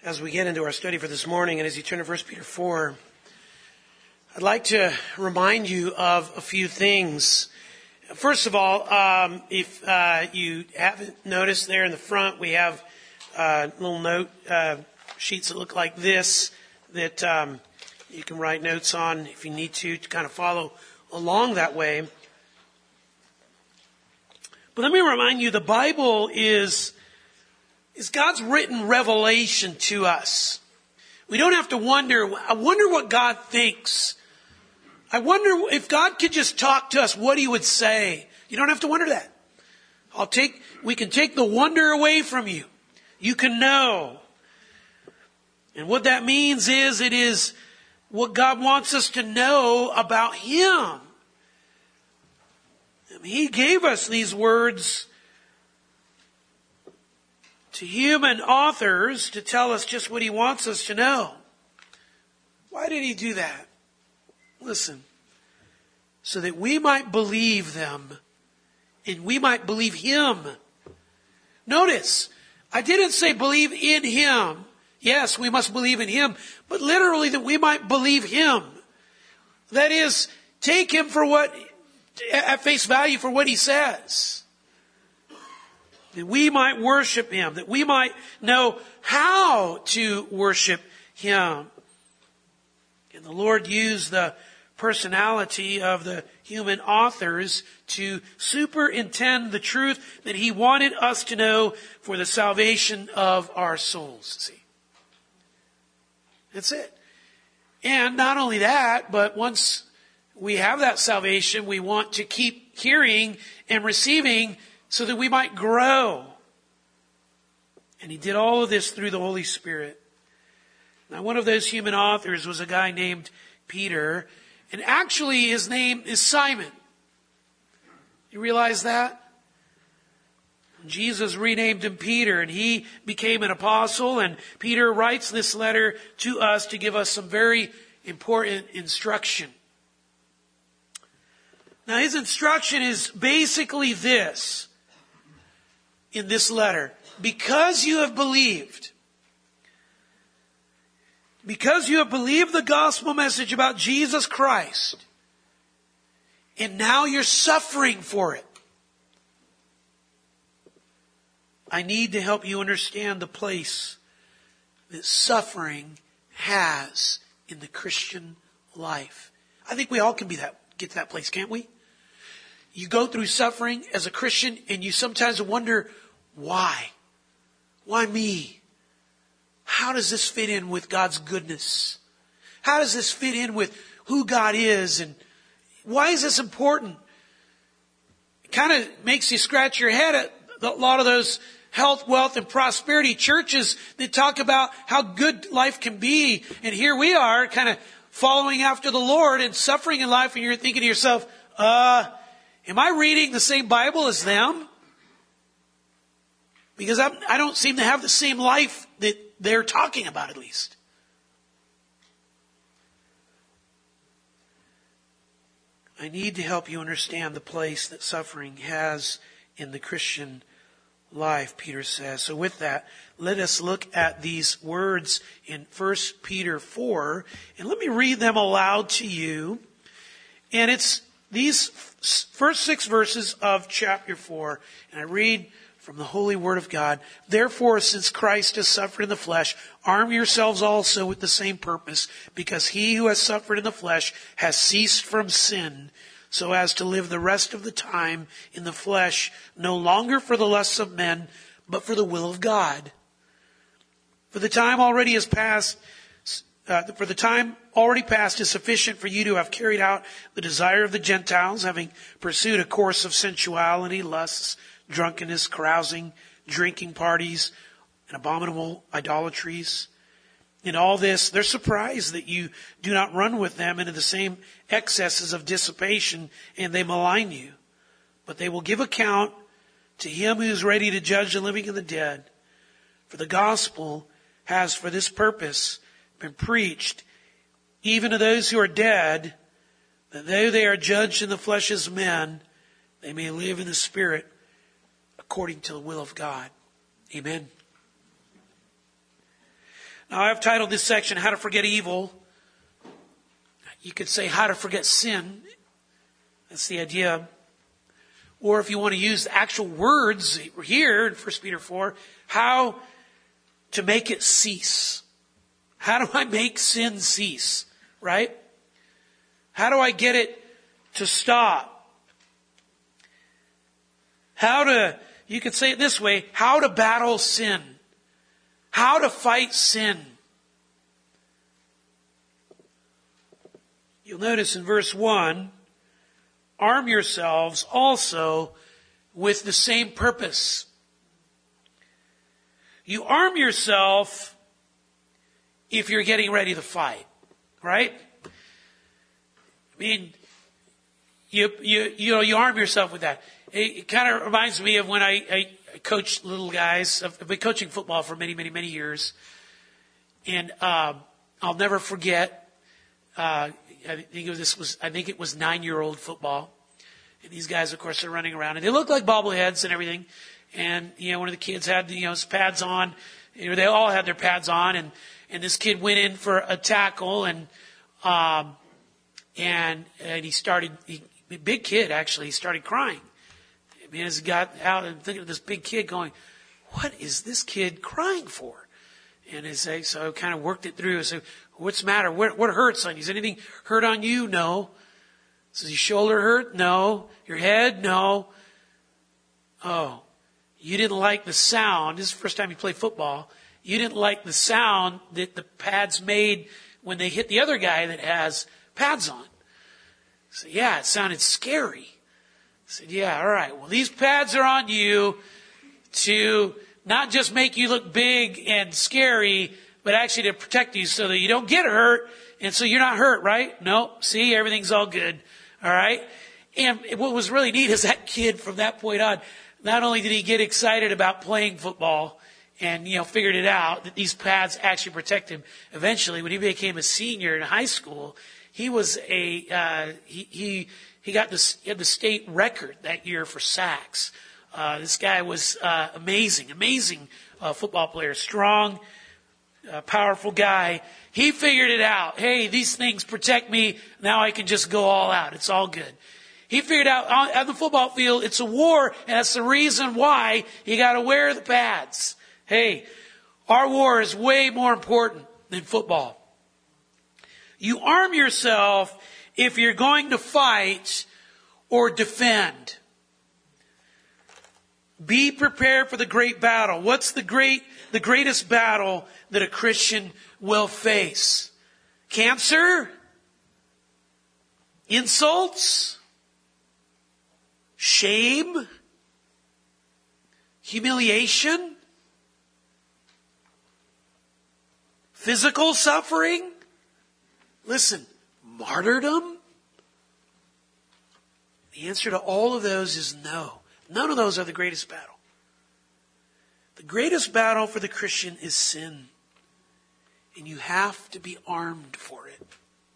as we get into our study for this morning, and as you turn to 1 Peter 4, I'd like to remind you of a few things. First of all, if you haven't noticed, there in the front we have little note sheets that look like this that you can write notes on if you need to kind of follow along that way. But let me remind you, the Bible is God's written revelation to us. We don't have to wonder, I wonder what God thinks. I wonder if God could just talk to us, what He would say. You don't have to wonder that. We can take the wonder away from you. You can know. And what that means is, it is what God wants us to know about Him. He gave us these words to human authors to tell us just what He wants us to know. Why did He do that? Listen, so that we might believe them and we might believe Him. Notice, I didn't say believe in Him. Yes, we must believe in Him, but literally that we might believe Him. That is, take Him at face value for what He says. That we might worship Him, that we might know how to worship Him. And the Lord used the personality of the human authors to superintend the truth that He wanted us to know for the salvation of our souls. See? That's it. And not only that, but once we have that salvation, we want to keep hearing and receiving so that we might grow. And He did all of this through the Holy Spirit. Now, one of those human authors was a guy named Peter. And actually, his name is Simon. You realize that? Jesus renamed him Peter, and he became an apostle. And Peter writes this letter to us to give us some very important instruction. Now, his instruction is basically this in this letter. Because you have believed the gospel message about Jesus Christ, and now you're suffering for it, I need to help you understand the place that suffering has in the Christian life. I think we all can get to that place, can't we? You go through suffering as a Christian and you sometimes wonder, why? Why me? How does this fit in with God's goodness? How does this fit in with who God is? And why is this important? It kind of makes you scratch your head at a lot of those health, wealth, and prosperity churches that talk about how good life can be. And here we are kind of following after the Lord and suffering in life, and you're thinking to yourself, am I reading the same Bible as them? Because I don't seem to have the same life that they're talking about, at least. I need to help you understand the place that suffering has in the Christian life, Peter says. So with that, let us look at these words in 1 Peter 4, and let me read them aloud to you. And it's these first 6 verses of chapter 4, and I read from the Holy Word of God. Therefore, since Christ has suffered in the flesh, arm yourselves also with the same purpose, because he who has suffered in the flesh has ceased from sin, so as to live the rest of the time in the flesh, no longer for the lusts of men, but for the will of God. For the time already past is sufficient for you to have carried out the desire of the Gentiles, having pursued a course of sensuality, lusts, drunkenness, carousing, drinking parties, and abominable idolatries. In all this, they're surprised that you do not run with them into the same excesses of dissipation, and they malign you. But they will give account to Him who is ready to judge the living and the dead. For the gospel has for this purpose been preached, even to those who are dead, that though they are judged in the flesh as men, they may live in the Spirit according to the will of God. Amen. Now, I've titled this section, How to Forget Evil. You could say, How to Forget Sin. That's the idea. Or if you want to use the actual words here in 1 Peter 4, how to make it cease. How do I make sin cease? Right? How do I get it to stop? You could say it this way, how to battle sin. How to fight sin. You'll notice in verse 1, arm yourselves also with the same purpose. You arm yourself if you're getting ready to fight, right? I mean, you arm yourself with that. It kind of reminds me of when I coach little guys. I've been coaching football for many, many, many years. And I'll never forget, I think it was 9-year-old football. And these guys, of course, are running around. And they look like bobbleheads and everything. And, one of the kids had, his pads on. They all had their pads on. And this kid went in for a tackle. And he started, big kid, actually, he started crying. I mean, as he got out, and thinking of this big kid going, what is this kid crying for? And so I kind of worked it through. I said, what's the matter? What hurts on you? Is anything hurt on you? No. Does your shoulder hurt? No. Your head? No. Oh, you didn't like the sound. This is the first time you played football. You didn't like the sound that the pads made when they hit the other guy that has pads on. So yeah, it sounded scary. I said, yeah, all right. Well, these pads are on you to not just make you look big and scary, but actually to protect you so that you don't get hurt. And so you're not hurt, right? No. See, everything's all good. All right. And what was really neat is that kid from that point on, not only did he get excited about playing football and, figured it out that these pads actually protect him. Eventually, when he became a senior in high school, he was he had the state record that year for sacks. This guy was amazing football player, strong, powerful guy. He figured it out. Hey, these things protect me. Now I can just go all out. It's all good. He figured out on the football field, it's a war, and that's the reason why you got to wear the pads. Hey, our war is way more important than football. You arm yourself if you're going to fight or defend. Be prepared for the great battle. What's the greatest battle that a Christian will face? Cancer? Insults? Shame? Humiliation? Physical suffering? Listen, martyrdom? The answer to all of those is no. None of those are the greatest battle. The greatest battle for the Christian is sin. And you have to be armed for it.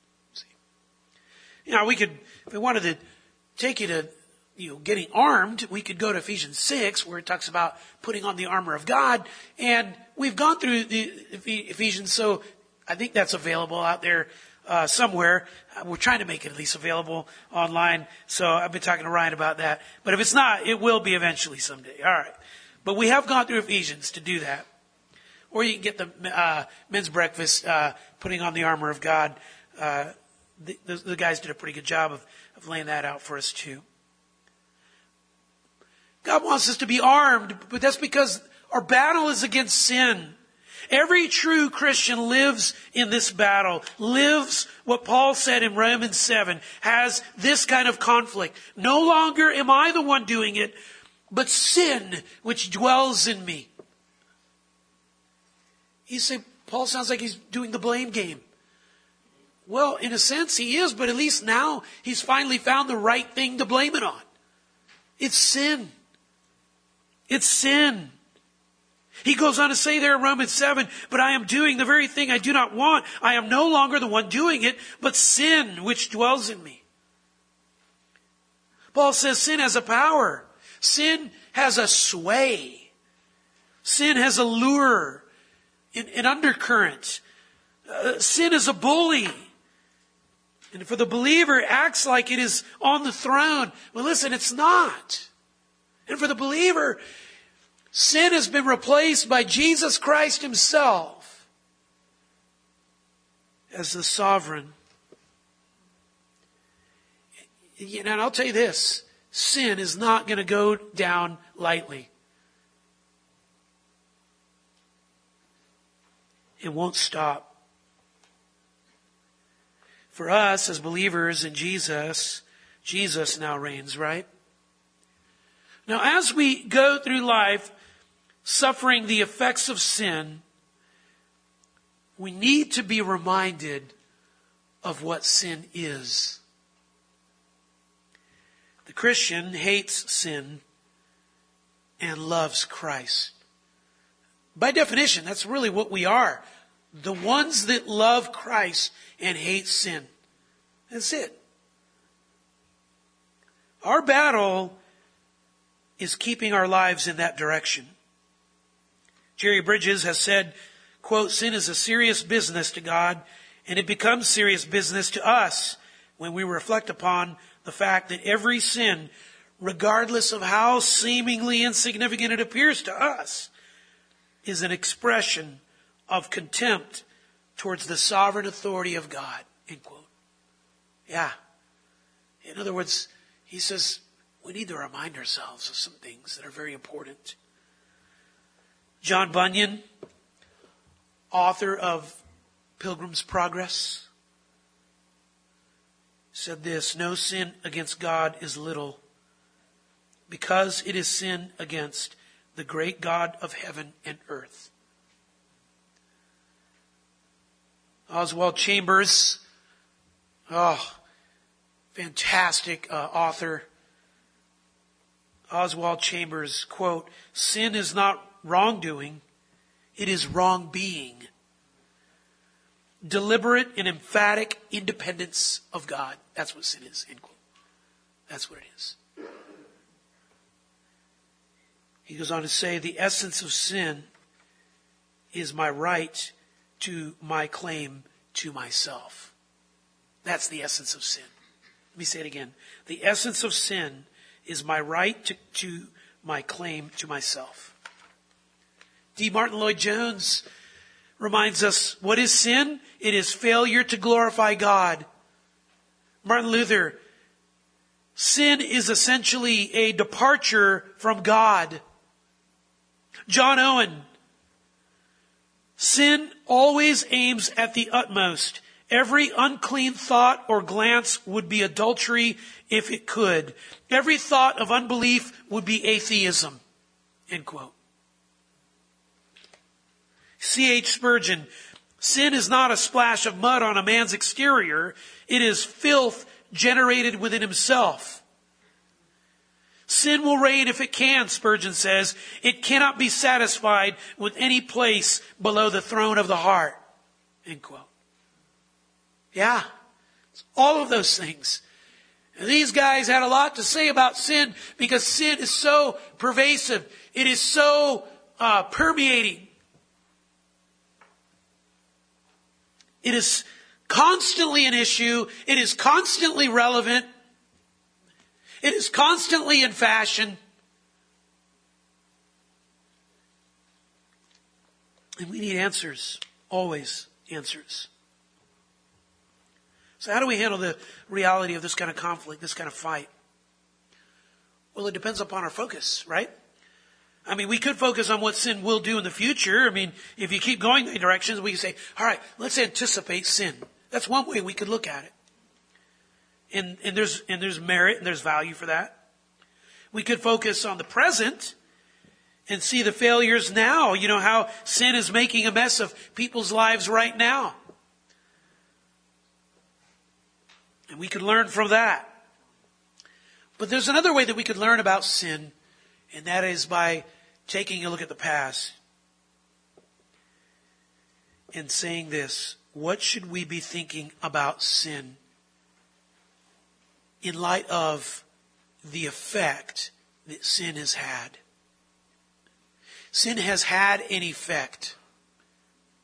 See? If we wanted to take you to, getting armed, we could go to Ephesians 6, where it talks about putting on the armor of God. And we've gone through the Ephesians, so I think that's available out there somewhere. We're trying to make it at least available online. So I've been talking to Ryan about that. But if it's not, it will be eventually someday. All right. But we have gone through Ephesians to do that. Or you can get the men's breakfast, putting on the armor of God. The guys did a pretty good job of laying that out for us too. God wants us to be armed, but that's because our battle is against sin. Every true Christian lives in this battle, lives what Paul said in Romans 7, has this kind of conflict. No longer am I the one doing it, but sin which dwells in me. You say, Paul sounds like he's doing the blame game. Well, in a sense he is, but at least now he's finally found the right thing to blame it on. It's sin. It's sin. He goes on to say there in Romans 7, but I am doing the very thing I do not want. I am no longer the one doing it, but sin which dwells in me. Paul says sin has a power. Sin has a sway. Sin has a lure. an undercurrent. Sin is a bully. And for the believer, it acts like it is on the throne. Well, listen, it's not. And for the believer, sin has been replaced by Jesus Christ himself as the sovereign. And I'll tell you this, sin is not going to go down lightly. It won't stop. For us as believers in Jesus, Jesus now reigns, right? Now, as we go through life suffering the effects of sin, we need to be reminded of what sin is. The Christian hates sin and loves Christ. By definition, that's really what we are. The ones that love Christ and hate sin. That's it. Our battle is keeping our lives in that direction. Jerry Bridges has said, quote, "Sin is a serious business to God, and it becomes serious business to us when we reflect upon the fact that every sin, regardless of how seemingly insignificant it appears to us, is an expression of contempt towards the sovereign authority of God." End quote. Yeah. In other words, he says, we need to remind ourselves of some things that are very important. John Bunyan, author of Pilgrim's Progress, said this, "No sin against God is little, because it is sin against the great God of heaven and earth." Oswald Chambers, fantastic author. Oswald Chambers, quote, "Sin is not wrongdoing, it is wrong being. Deliberate and emphatic independence of God." That's what sin is, end quote. That's what it is. He goes on to say, "The essence of sin is my right to my claim to myself." That's the essence of sin. Let me say it again. The essence of sin is my right to my claim to myself. D. Martin Lloyd-Jones reminds us, what is sin? It is failure to glorify God. Martin Luther, sin is essentially a departure from God. John Owen, sin always aims at the utmost. Every unclean thought or glance would be adultery if it could. Every thought of unbelief would be atheism. End quote. C.H. Spurgeon, sin is not a splash of mud on a man's exterior. It is filth generated within himself. Sin will reign if it can, Spurgeon says. It cannot be satisfied with any place below the throne of the heart. End quote. Yeah, it's all of those things. And these guys had a lot to say about sin because sin is so pervasive. It is so permeating. It is constantly an issue. It is constantly relevant. It is constantly in fashion. And we need answers. Always answers. So how do we handle the reality of this kind of conflict, this kind of fight? Well, it depends upon our focus, right? I mean, we could focus on what sin will do in the future. I mean, if you keep going in directions, we can say, all right, let's anticipate sin. That's one way we could look at it. And there's merit and there's value for that. We could focus on the present and see the failures now. You know, how sin is making a mess of people's lives right now. And we could learn from that. But there's another way that we could learn about sin, and that is by taking a look at the past and saying this: what should we be thinking about sin in light of the effect that sin has had? Sin has had an effect.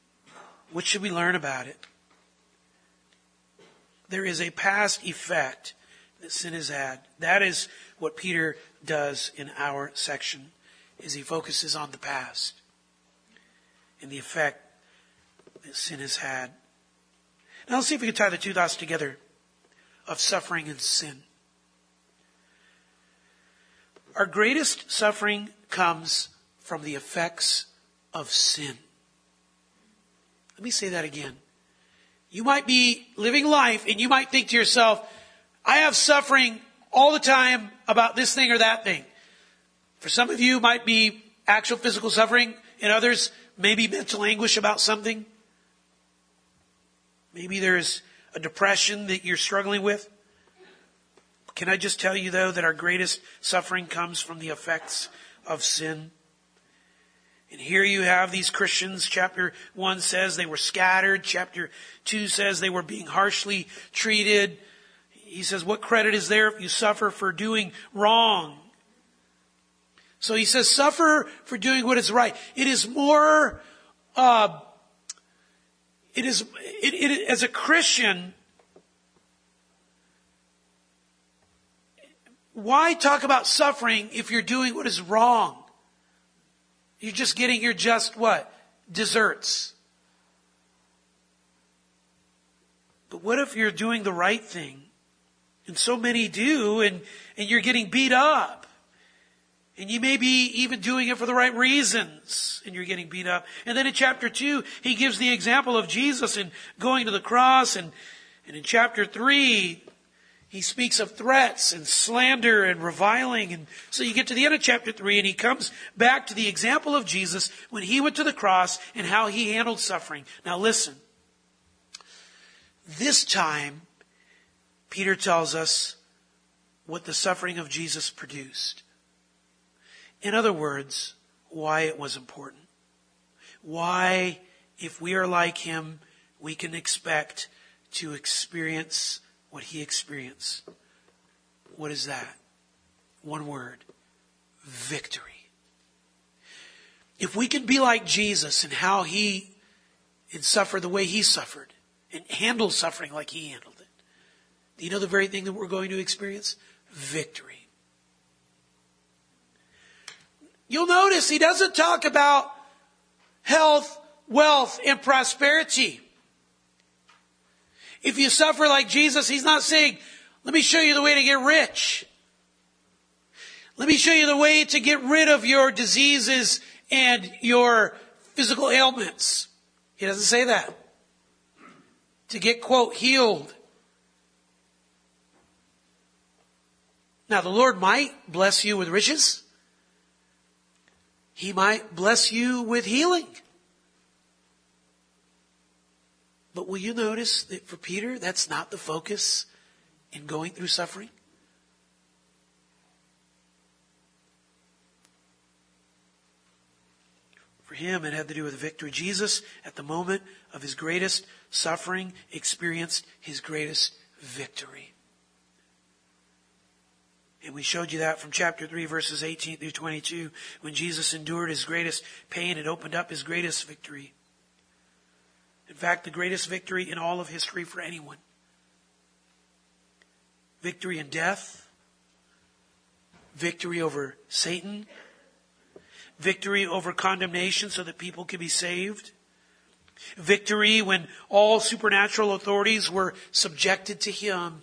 What should we learn about it? There is a past effect that sin has had. That is what Peter does in our section, is he focuses on the past and the effect that sin has had. Now let's see if we can tie the two thoughts together of suffering and sin. Our greatest suffering comes from the effects of sin. Let me say that again. You might be living life and you might think to yourself, I have suffering all the time about this thing or that thing. For some of you, it might be actual physical suffering. In others, maybe mental anguish about something. Maybe there's a depression that you're struggling with. Can I just tell you, though, that our greatest suffering comes from the effects of sin? And here you have these Christians. Chapter 1 says they were scattered. Chapter 2 says they were being harshly treated. He says, what credit is there if you suffer for doing wrong? So he says, suffer for doing what is right. It is more, as a Christian, why talk about suffering if you're doing what is wrong? You're just getting your just what? Desserts. But what if you're doing the right thing? And so many do, and you're getting beat up. And you may be even doing it for the right reasons, and you're getting beat up. And then in chapter 2, he gives the example of Jesus in going to the cross. And in chapter 3, he speaks of threats and slander and reviling. And so you get to the end of chapter 3, and he comes back to the example of Jesus when he went to the cross and how he handled suffering. Now listen. This time, Peter tells us what the suffering of Jesus produced. In other words, why it was important. Why, if we are like him, we can expect to experience what he experienced. What is that? One word. Victory. If we can be like Jesus and how he and suffer the way he suffered and handle suffering like he handled it, do you know the very thing that we're going to experience? Victory. You'll notice he doesn't talk about health, wealth, and prosperity. If you suffer like Jesus, he's not saying, let me show you the way to get rich. Let me show you the way to get rid of your diseases and your physical ailments. He doesn't say that. To get, quote, healed. Now, the Lord might bless you with riches. He might bless you with healing. But will you notice that for Peter, that's not the focus in going through suffering? For him, it had to do with victory. Jesus, at the moment of his greatest suffering, experienced his greatest victory. And we showed you that from chapter 3, verses 18 through 22. When Jesus endured his greatest pain, it opened up his greatest victory. In fact, the greatest victory in all of history for anyone. Victory in death. Victory over Satan. Victory over condemnation so that people can be saved. Victory when all supernatural authorities were subjected to him.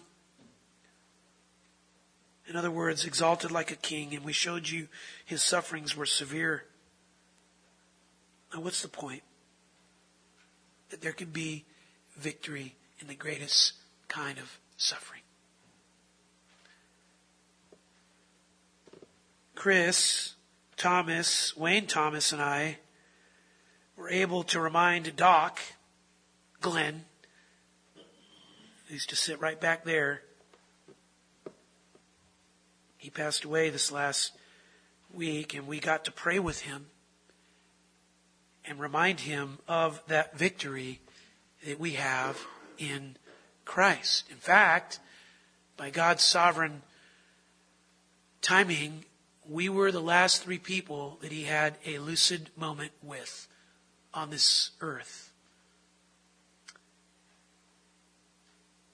In other words, exalted like a king. And we showed you his sufferings were severe. Now what's the point? That there can be victory in the greatest kind of suffering. Chris, Thomas, Wayne Thomas and I were able to remind Doc, Glenn, who used to sit right back there. He passed away this last week, and we got to pray with him and remind him of that victory that we have in Christ. In fact, by God's sovereign timing, we were the last 3 people that he had a lucid moment with on this earth.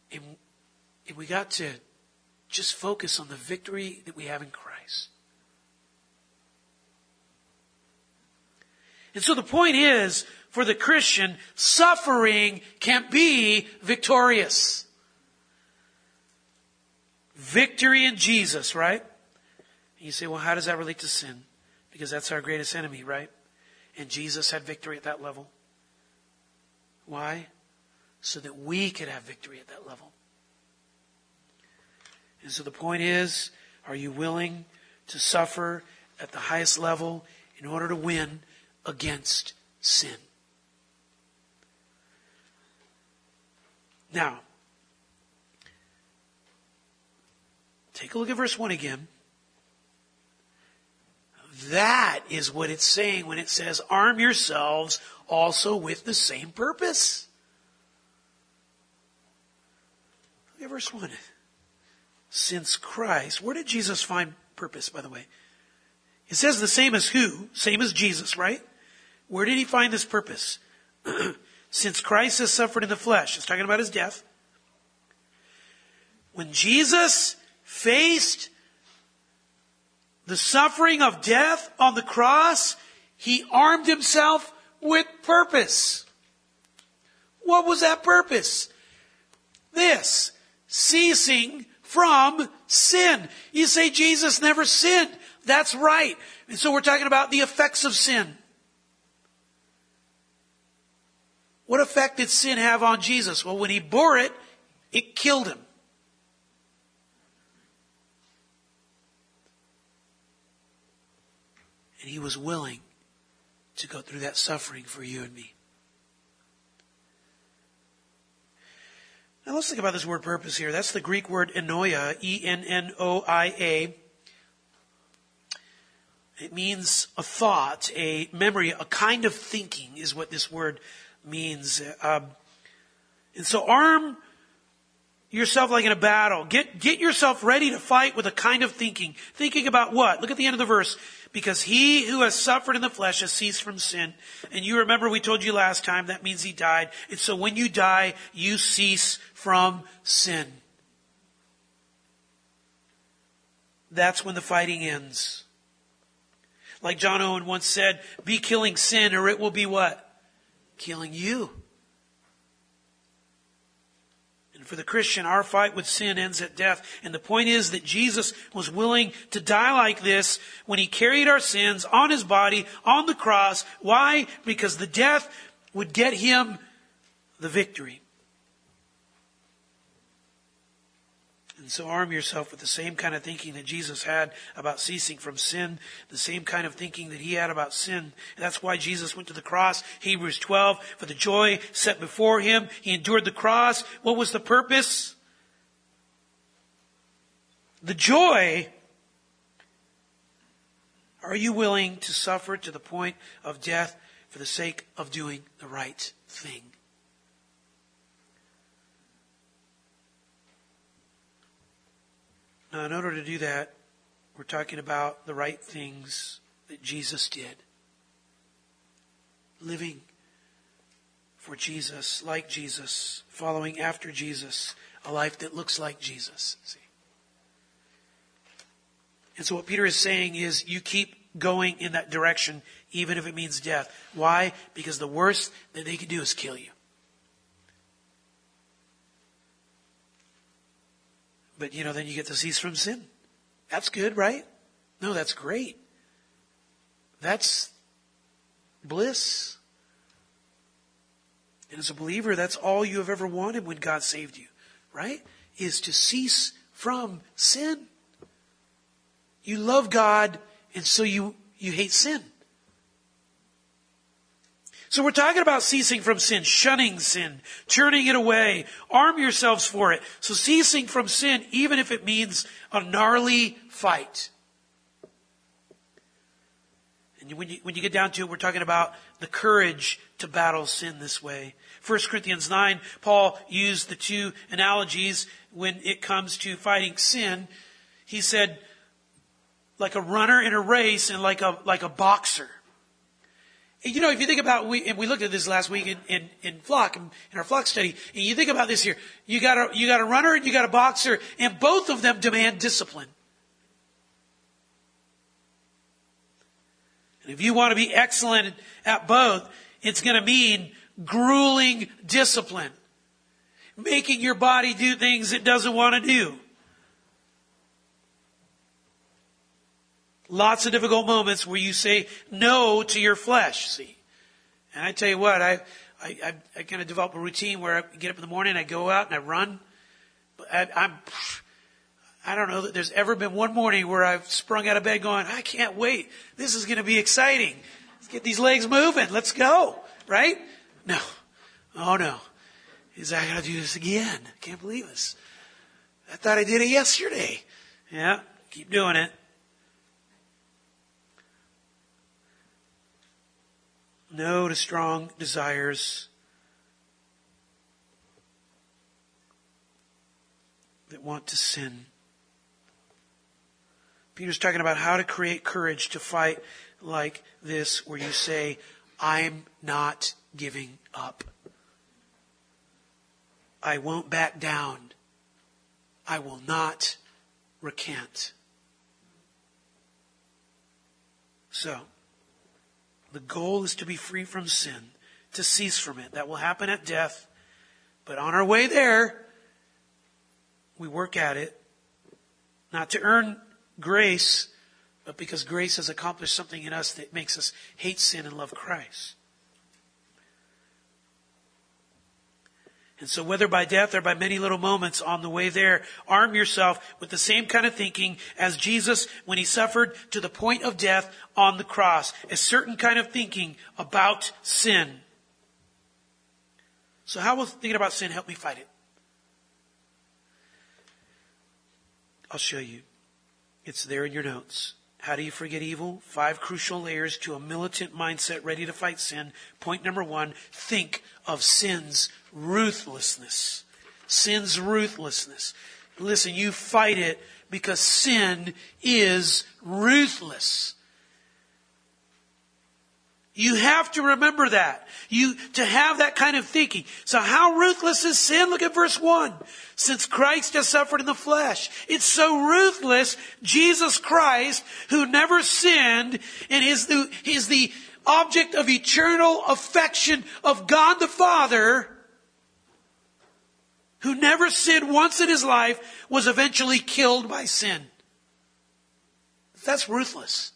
And we got to just focus on the victory that we have in Christ. And so the point is, for the Christian, suffering can be victorious. Victory in Jesus, right? And you say, well, how does that relate to sin? Because that's our greatest enemy, right? And Jesus had victory at that level. Why? So that we could have victory at that level. And so the point is, are you willing to suffer at the highest level in order to win against sin? Now, take a look at verse 1 again. That is what it's saying when it says, arm yourselves also with the same purpose. Look at verse 1. Since Christ, where did Jesus find purpose, by the way? It says the same as who? Same as Jesus, right? Where did he find this purpose? Since Christ has suffered in the flesh. It's talking about his death. When Jesus faced the suffering of death on the cross, he armed himself with purpose. What was that purpose? This, ceasing from sin. You say Jesus never sinned. That's right. And so we're talking about the effects of sin. What effect did sin have on Jesus? Well, when he bore it, it killed him. And he was willing to go through that suffering for you and me. Now let's think about this word purpose here. That's the Greek word enoia, E-N-N-O-I-A. It means a thought, a memory, a kind of thinking is what this word means. And so arm yourself like in a battle. Get yourself ready to fight with a kind of thinking. Thinking about what? Look at the end of the verse. Because he who has suffered in the flesh has ceased from sin. And you remember we told you last time that means he died. And so when you die, you cease from sin. That's when the fighting ends. Like John Owen once said, be killing sin or it will be what? Killing you. And for the Christian, our fight with sin ends at death. And the point is that Jesus was willing to die like this when he carried our sins on his body, on the cross. Why? Because the death would get him the victory. And so arm yourself with the same kind of thinking that Jesus had about ceasing from sin, the same kind of thinking that he had about sin. And that's why Jesus went to the cross. Hebrews 12, for the joy set before him, he endured the cross. What was the purpose? The joy. Are you willing to suffer to the point of death for the sake of doing the right thing? Now, in order to do that, we're talking about the right things that Jesus did. Living for Jesus, like Jesus, following after Jesus, a life that looks like Jesus. See? And so what Peter is saying is you keep going in that direction, even if it means death. Why? Because the worst that they can do is kill you. But, then you get to cease from sin. That's good, right? No, that's great. That's bliss. And as a believer, that's all you have ever wanted when God saved you, right? Is to cease from sin. You love God, and so you hate sin. So we're talking about ceasing from sin, shunning sin, turning it away. Arm yourselves for it. So ceasing from sin, even if it means a gnarly fight. And when you get down to it, we're talking about the courage to battle sin this way. 1 Corinthians 9, Paul used the two analogies when it comes to fighting sin. He said, like a runner in a race and like a boxer. You know, if you think about, and we looked at this last week in our flock study, and you think about this here, you got a runner and you got a boxer, and both of them demand discipline. And if you want to be excellent at both, it's going to mean grueling discipline. Making your body do things it doesn't want to do. Lots of difficult moments where you say no to your flesh, see. And I tell you what, I kind of develop a routine where I get up in the morning, I go out and I run. I don't know that there's ever been one morning where I've sprung out of bed going, I can't wait. This is going to be exciting. Let's get these legs moving. Let's go. Right? No. Oh no. I got to do this again. I can't believe this. I thought I did it yesterday. Yeah. Keep doing it. No to strong desires that want to sin. Peter's talking about how to create courage to fight like this, where you say, I'm not giving up. I won't back down. I will not recant. So, the goal is to be free from sin, to cease from it. That will happen at death. But on our way there, we work at it, not to earn grace, but because grace has accomplished something in us that makes us hate sin and love Christ. And so whether by death or by many little moments on the way there, arm yourself with the same kind of thinking as Jesus when he suffered to the point of death on the cross. A certain kind of thinking about sin. So how will thinking about sin help me fight it? I'll show you. It's there in your notes. How do you forget evil? 5 crucial layers to a militant mindset ready to fight sin. Point number 1, think of sin's ruthlessness. Sin's ruthlessness. Listen, you fight it because sin is ruthless. You have to remember that. To have that kind of thinking. So how ruthless is sin? Look at verse 1. Since Christ has suffered in the flesh. It's so ruthless. Jesus Christ, who never sinned and is the object of eternal affection of God the Father, who never sinned once in his life, was eventually killed by sin. That's ruthless.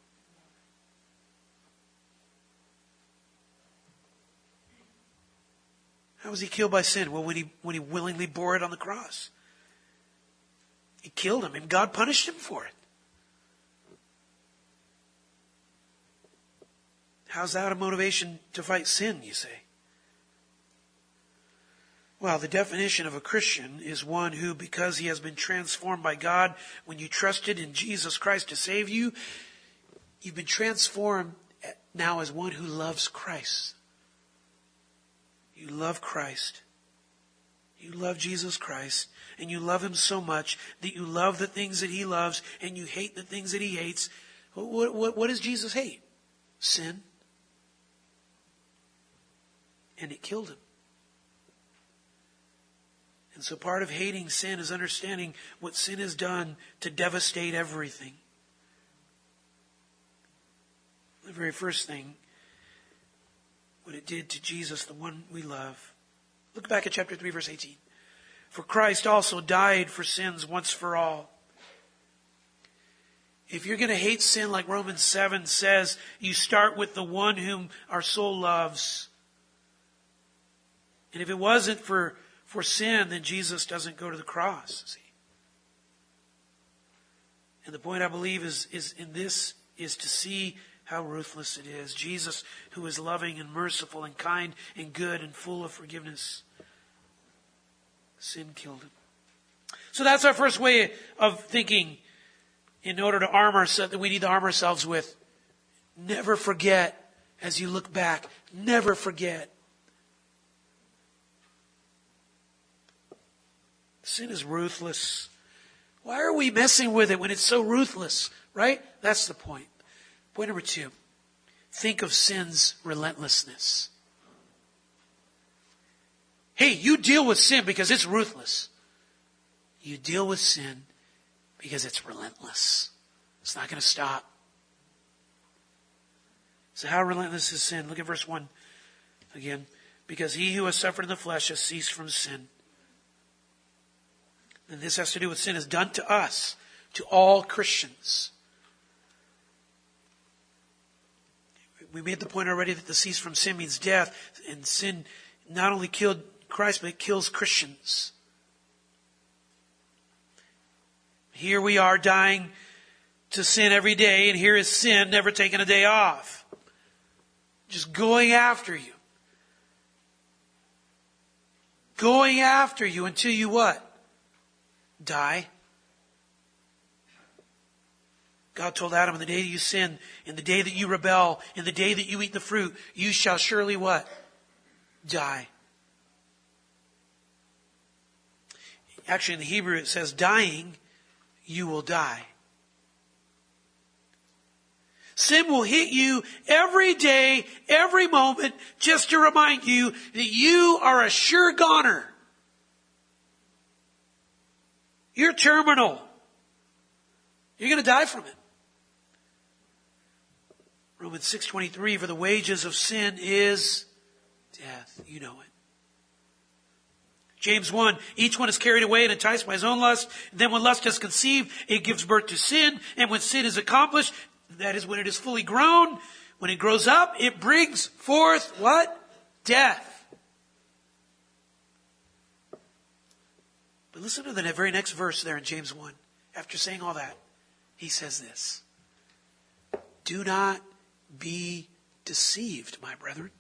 How was he killed by sin? Well, when he willingly bore it on the cross. It killed him, and God punished him for it. How's that a motivation to fight sin, you say? Well, the definition of a Christian is one who, because he has been transformed by God, when you trusted in Jesus Christ to save you, you've been transformed now as one who loves Christ. You love Christ. You love Jesus Christ. And you love him so much that you love the things that he loves and you hate the things that he hates. What does Jesus hate? Sin. And it killed him. And so part of hating sin is understanding what sin has done to devastate everything. The very first thing, what it did to Jesus, the one we love. Look back at chapter 3, verse 18. For Christ also died for sins once for all. If you're going to hate sin like Romans 7 says, you start with the one whom our soul loves. And if it wasn't for sin, then Jesus doesn't go to the cross. See? And the point I believe is to see how ruthless it is. Jesus, who is loving and merciful and kind and good and full of forgiveness. Sin killed him. So that's our first way of thinking in order to arm ourselves, that we need to arm ourselves with. Never forget, as you look back, never forget. Sin is ruthless. Why are we messing with it when it's so ruthless? Right? That's the point. Point number 2. think of sin's relentlessness. Hey, you deal with sin because it's ruthless. You deal with sin because it's relentless. It's not going to stop. So how relentless is sin? Look at verse 1 again. Because he who has suffered in the flesh has ceased from sin. And this has to do with sin is done to us, to all Christians. We made the point already that the cease from sin means death. And sin not only killed Christ, but it kills Christians. Here we are dying to sin every day, and here is sin never taking a day off. Just going after you. Going after you until you what? Die. God told Adam, in the day that you sin, in the day that you rebel, in the day that you eat the fruit, you shall surely what? Die. Actually, in the Hebrew it says, dying, you will die. Sin will hit you every day, every moment, just to remind you that you are a sure goner. You're terminal. You're going to die from it. Romans 6:23, for the wages of sin is death. You know it. James 1, each one is carried away and enticed by his own lust. And then when lust is conceived, it gives birth to sin. And when sin is accomplished, that is when it is fully grown, when it grows up, it brings forth what? Death. But listen to the very next verse there in James 1. After saying all that, he says this. Do not be deceived, my brethren.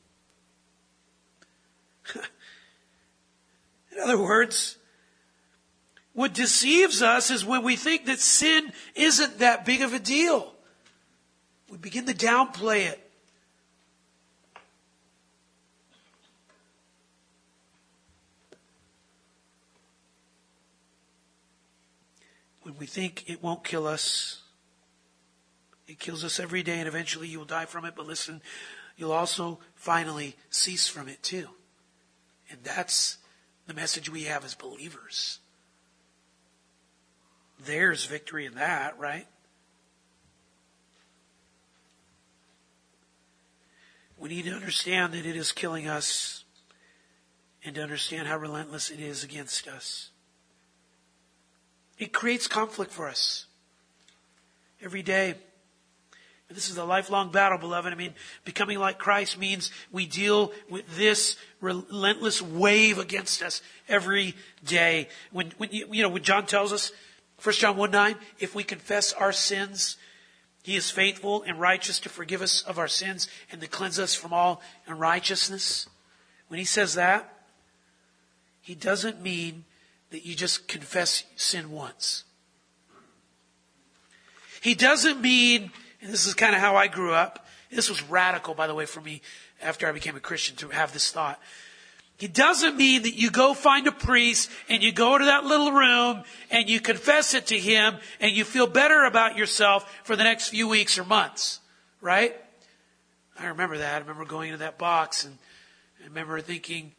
In other words, what deceives us is when we think that sin isn't that big of a deal. We begin to downplay it. When we think it won't kill us, it kills us every day and eventually you will die from it. But listen, you'll also finally cease from it too. And that's the message we have as believers. There's victory in that, right? We need to understand that it is killing us and to understand how relentless it is against us. It creates conflict for us every day. And this is a lifelong battle, beloved. I mean, becoming like Christ means we deal with this relentless wave against us every day. When John tells us, 1 John 1:9, if we confess our sins, he is faithful and righteous to forgive us of our sins and to cleanse us from all unrighteousness. When he says that, he doesn't mean that you just confess sin once. He doesn't mean, and this is kind of how I grew up. This was radical, by the way, for me after I became a Christian to have this thought. It doesn't mean that you go find a priest and you go to that little room and you confess it to him and you feel better about yourself for the next few weeks or months, right? I remember that. I remember going into that box and I remember thinking,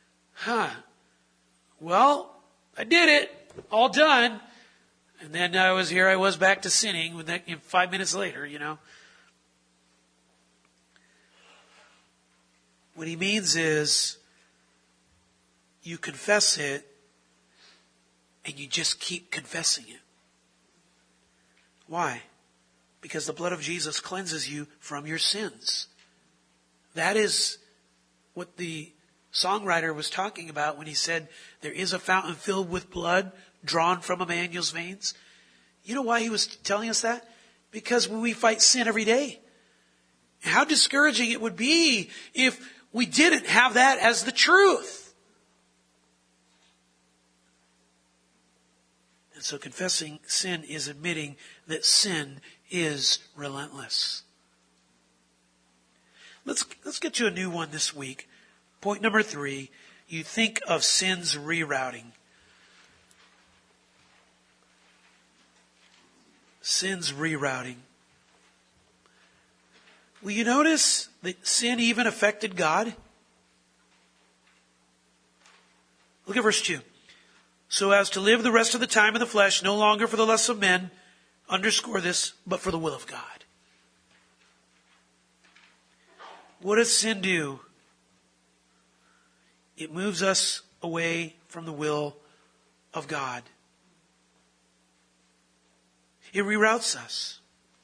well, I did it, all done. And then I was back to sinning 5 minutes later, What he means is, you confess it, and you just keep confessing it. Why? Because the blood of Jesus cleanses you from your sins. That is what the songwriter was talking about when he said, there is a fountain filled with blood drawn from Emmanuel's veins. You know why he was telling us that? Because when we fight sin every day, how discouraging it would be if we didn't have that as the truth. And so confessing sin is admitting that sin is relentless. Let's get to a new one this week. Point number 3, you think of sin's rerouting. Sin's rerouting. Will you notice that sin even affected God? Look at verse 2. So as to live the rest of the time in the flesh, no longer for the lusts of men, underscore this, but for the will of God. What does sin do? It moves us away from the will of God. It reroutes us.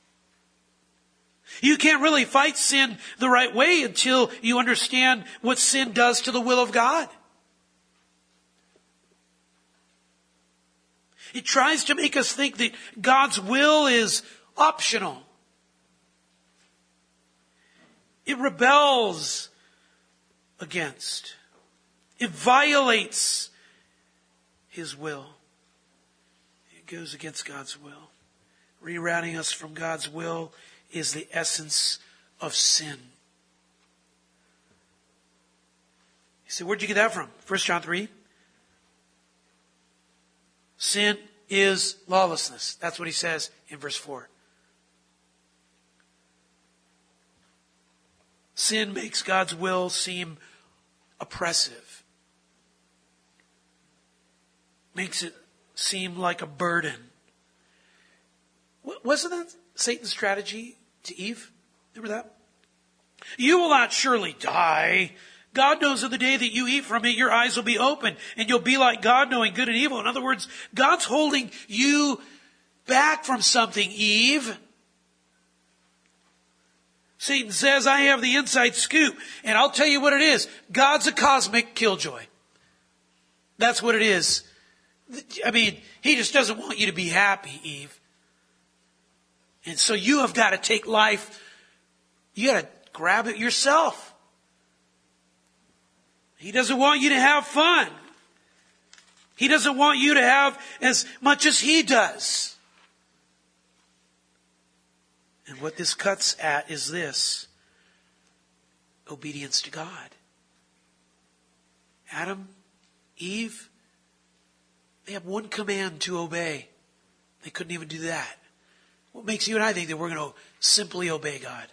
You can't really fight sin the right way until you understand what sin does to the will of God. It tries to make us think that God's will is optional. It rebels against. It violates His will. It goes against God's will. Rerouting us from God's will is the essence of sin. You say, where'd you get that from? 1 John 3. Sin is lawlessness. That's what he says in verse 4. Sin makes God's will seem oppressive. Makes it seem like a burden. Wasn't that Satan's strategy to Eve? Remember that? You will not surely die. God knows of the day that you eat from it, your eyes will be open and you'll be like God, knowing good and evil. In other words, God's holding you back from something, Eve. Satan says, I have the inside scoop, and I'll tell you what it is. God's a cosmic killjoy. That's what it is. I mean, he just doesn't want you to be happy, Eve. And so you have got to take life, you got to grab it yourself. He doesn't want you to have fun. He doesn't want you to have as much as he does. And what this cuts at is this: obedience to God. Adam, Eve, they have one command to obey. They couldn't even do that. What makes you and I think that we're going to simply obey God?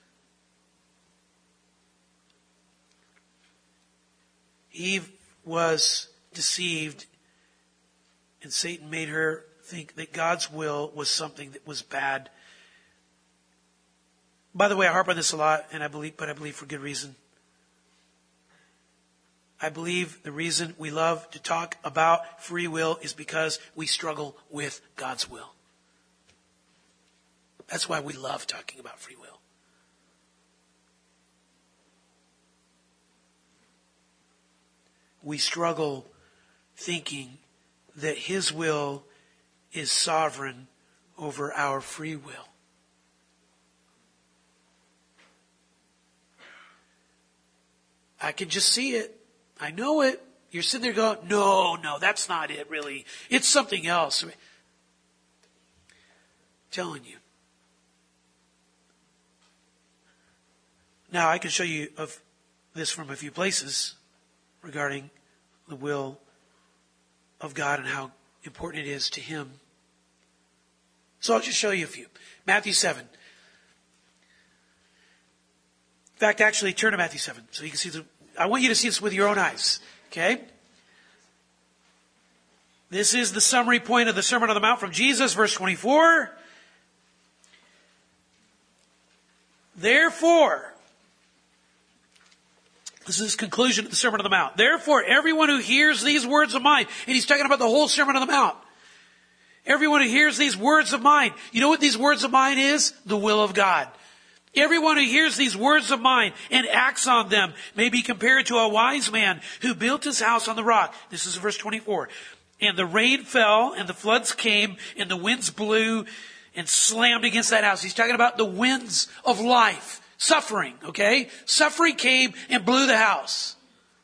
Eve was deceived, and Satan made her think that God's will was something that was bad. By the way, I harp on this a lot, and I believe for good reason. I believe the reason we love to talk about free will is because we struggle with God's will. That's why we love talking about free will. We struggle thinking that His will is sovereign over our free will. I can just see it. I know it. You're sitting there going, no, that's not it really. It's something else. I'm telling you. Now, I can show you of this from a few places regarding the will of God and how important it is to Him. So I'll just show you a few. Matthew 7. In fact, actually, turn to Matthew 7 so you can see I want you to see this with your own eyes. Okay? This is the summary point of the Sermon on the Mount from Jesus, verse 24. Therefore, this is his conclusion of the Sermon on the Mount. Therefore, everyone who hears these words of mine, and he's talking about the whole Sermon on the Mount. Everyone who hears these words of mine, you know what these words of mine is? The will of God. Everyone who hears these words of mine and acts on them may be compared to a wise man who built his house on the rock. This is verse 24. And the rain fell, and the floods came, and the winds blew and slammed against that house. He's talking about the winds of life. Suffering, okay? Suffering came and blew the house.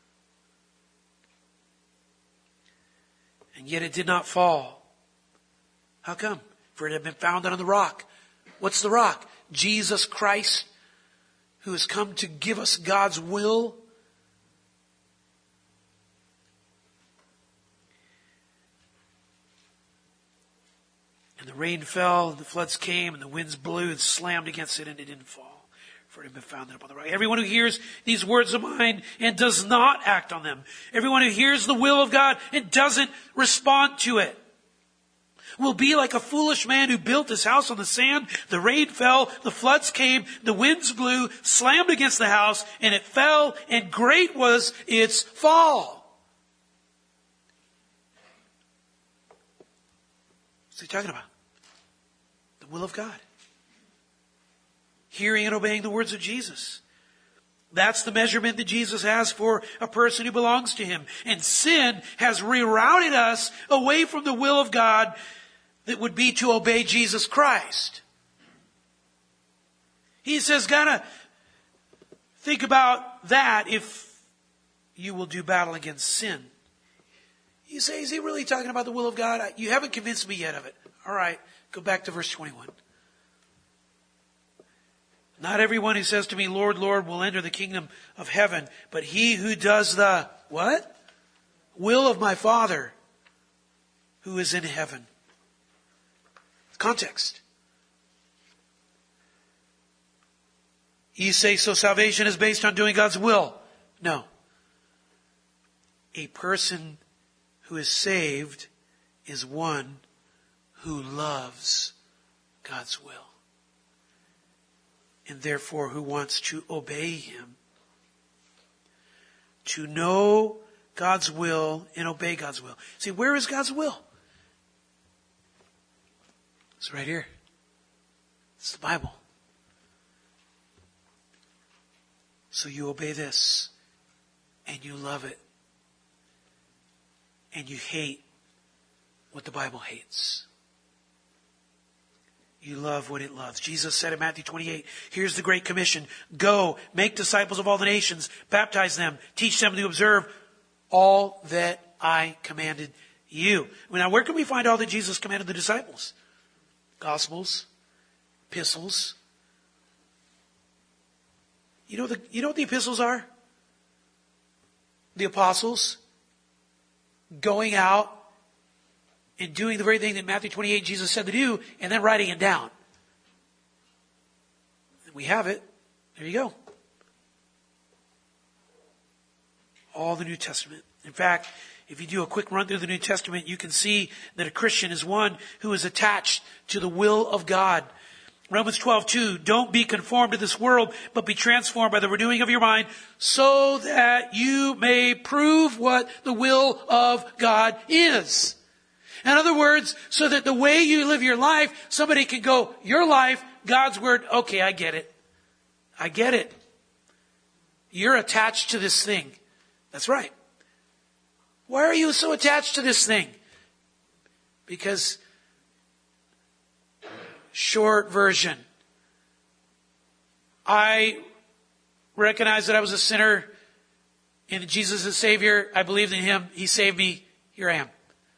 And yet it did not fall. How come? For it had been founded on the rock. What's the rock? Jesus Christ, who has come to give us God's will. And the rain fell, and the floods came, and the winds blew and slammed against it, and it didn't fall. for it to be founded upon the rock. Everyone who hears these words of mine and does not act on them, everyone who hears the will of God and doesn't respond to it, will be like a foolish man who built his house on the sand. The rain fell, the floods came, the winds blew, slammed against the house, and it fell, and great was its fall. What's he talking about? The will of God. Hearing and obeying the words of Jesus. That's the measurement that Jesus has for a person who belongs to him. And sin has rerouted us away from the will of God that would be to obey Jesus Christ. He says, gotta think about that if you will do battle against sin. You say, is he really talking about the will of God? You haven't convinced me yet of it. All right, go back to verse 21. Not everyone who says to me, Lord, Lord, will enter the kingdom of heaven, but he who does the, what? Will of my Father who is in heaven. Context. You say, so salvation is based on doing God's will. No. A person who is saved is one who loves God's will. And therefore who wants to obey him. To know God's will and obey God's will. See, where is God's will? It's right here. It's the Bible. So you obey this, and you love it, and you hate what the Bible hates. You love what it loves. Jesus said in Matthew 28, here's the Great Commission. Go, make disciples of all the nations, baptize them, teach them to observe all that I commanded you. Now, where can we find all that Jesus commanded the disciples? Gospels, epistles. You know what the epistles are? The apostles going out and doing the very thing that Matthew 28 Jesus said to do, and then writing it down. And we have it. There you go. All the New Testament. In fact, if you do a quick run through the New Testament, you can see that a Christian is one who is attached to the will of God. Romans 12:2, don't be conformed to this world, but be transformed by the renewing of your mind, so that you may prove what the will of God is. In other words, so that the way you live your life, somebody can go, your life, God's word, okay, I get it. I get it. You're attached to this thing. That's right. Why are you so attached to this thing? Because, short version, I recognized that I was a sinner and that Jesus is Savior. I believed in Him. He saved me. Here I am.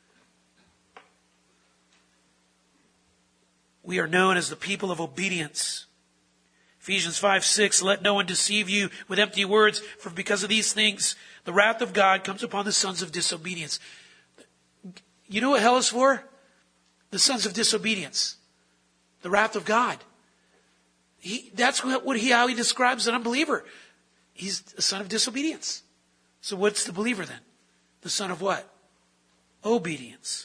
We are known as the people of obedience. Ephesians 5:6, let no one deceive you with empty words, for because of these things, the wrath of God comes upon the sons of disobedience. You know what hell is for? The sons of disobedience. The wrath of God. That's how he describes an unbeliever. He's a son of disobedience. So what's the believer then? The son of what? Obedience.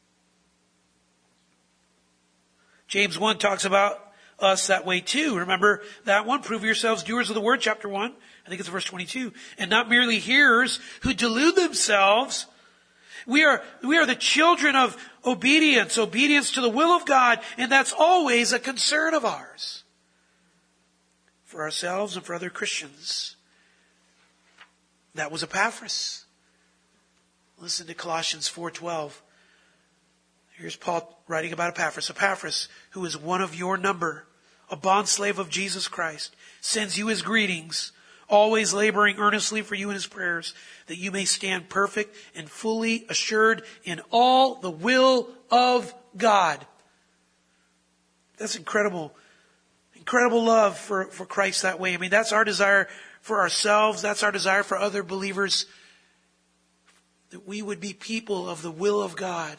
James 1 talks about us that way too. Remember that one? Prove yourselves doers of the word, chapter 1. I think it's verse 22. And not merely hearers who delude themselves. We are the children of obedience to the will of God, and that's always a concern of ours. For ourselves and for other Christians. That was Epaphras. Listen to Colossians 4:12. Here's Paul writing about Epaphras. Epaphras, who is one of your number, a bondslave of Jesus Christ, sends you his greetings, always laboring earnestly for you in his prayers, that you may stand perfect and fully assured in all the will of God. That's incredible. Incredible love for Christ that way. I mean, that's our desire for ourselves. That's our desire for other believers. That we would be people of the will of God.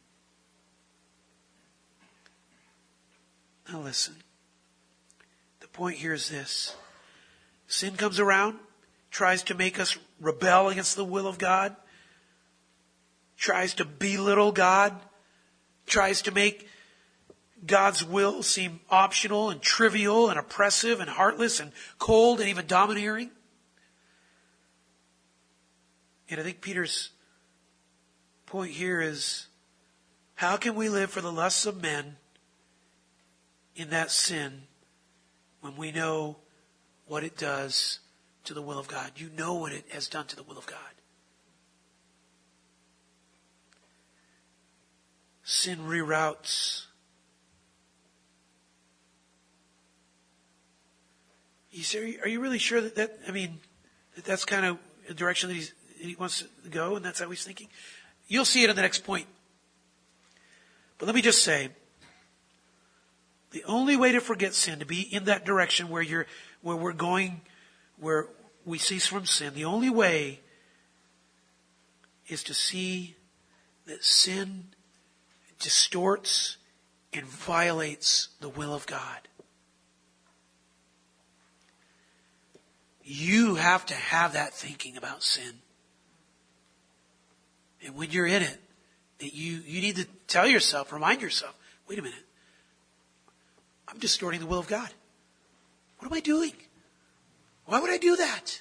Now listen. The point here is this. Sin comes around, tries to make us rebel against the will of God, tries to belittle God, tries to make God's will seem optional and trivial and oppressive and heartless and cold and even domineering. And I think Peter's point here is, how can we live for the lusts of men in that sin when we know what it does to the will of God? You know what it has done to the will of God. Sin reroutes. You say, are you really sure that's kind of the direction that he wants to go, and that's how he's thinking? You'll see it in the next point. But let me just say, the only way to forget sin, to be in that direction where we're going, where we cease from sin, the only way is to see that sin distorts and violates the will of God. You have to have that thinking about sin. And when you're in it, that you need to tell yourself, remind yourself, wait a minute, I'm distorting the will of God. What am I doing? Why would I do that?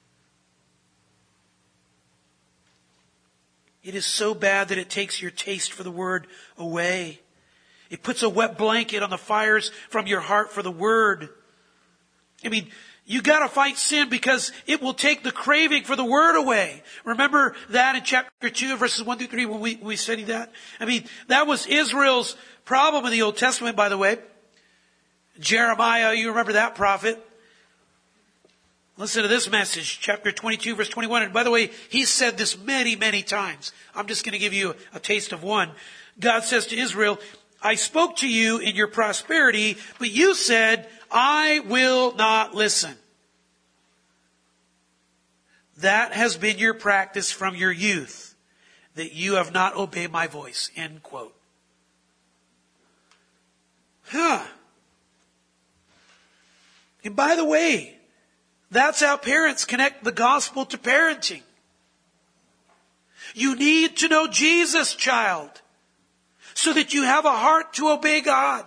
It is so bad that it takes your taste for the word away. It puts a wet blanket on the fires from your heart for the word. You gotta fight sin because it will take the craving for the word away. Remember that in chapter 2, verses 1 through 3 when we studied that? That was Israel's problem in the Old Testament, by the way. Jeremiah, you remember that prophet. Listen to this message, chapter 22, verse 21. And by the way, he said this many, many times. I'm just going to give you a taste of one. God says to Israel, I spoke to you in your prosperity, but you said, I will not listen. That has been your practice from your youth, that you have not obeyed my voice. End quote. And by the way, that's how parents connect the gospel to parenting. You need to know Jesus, child, so that you have a heart to obey God.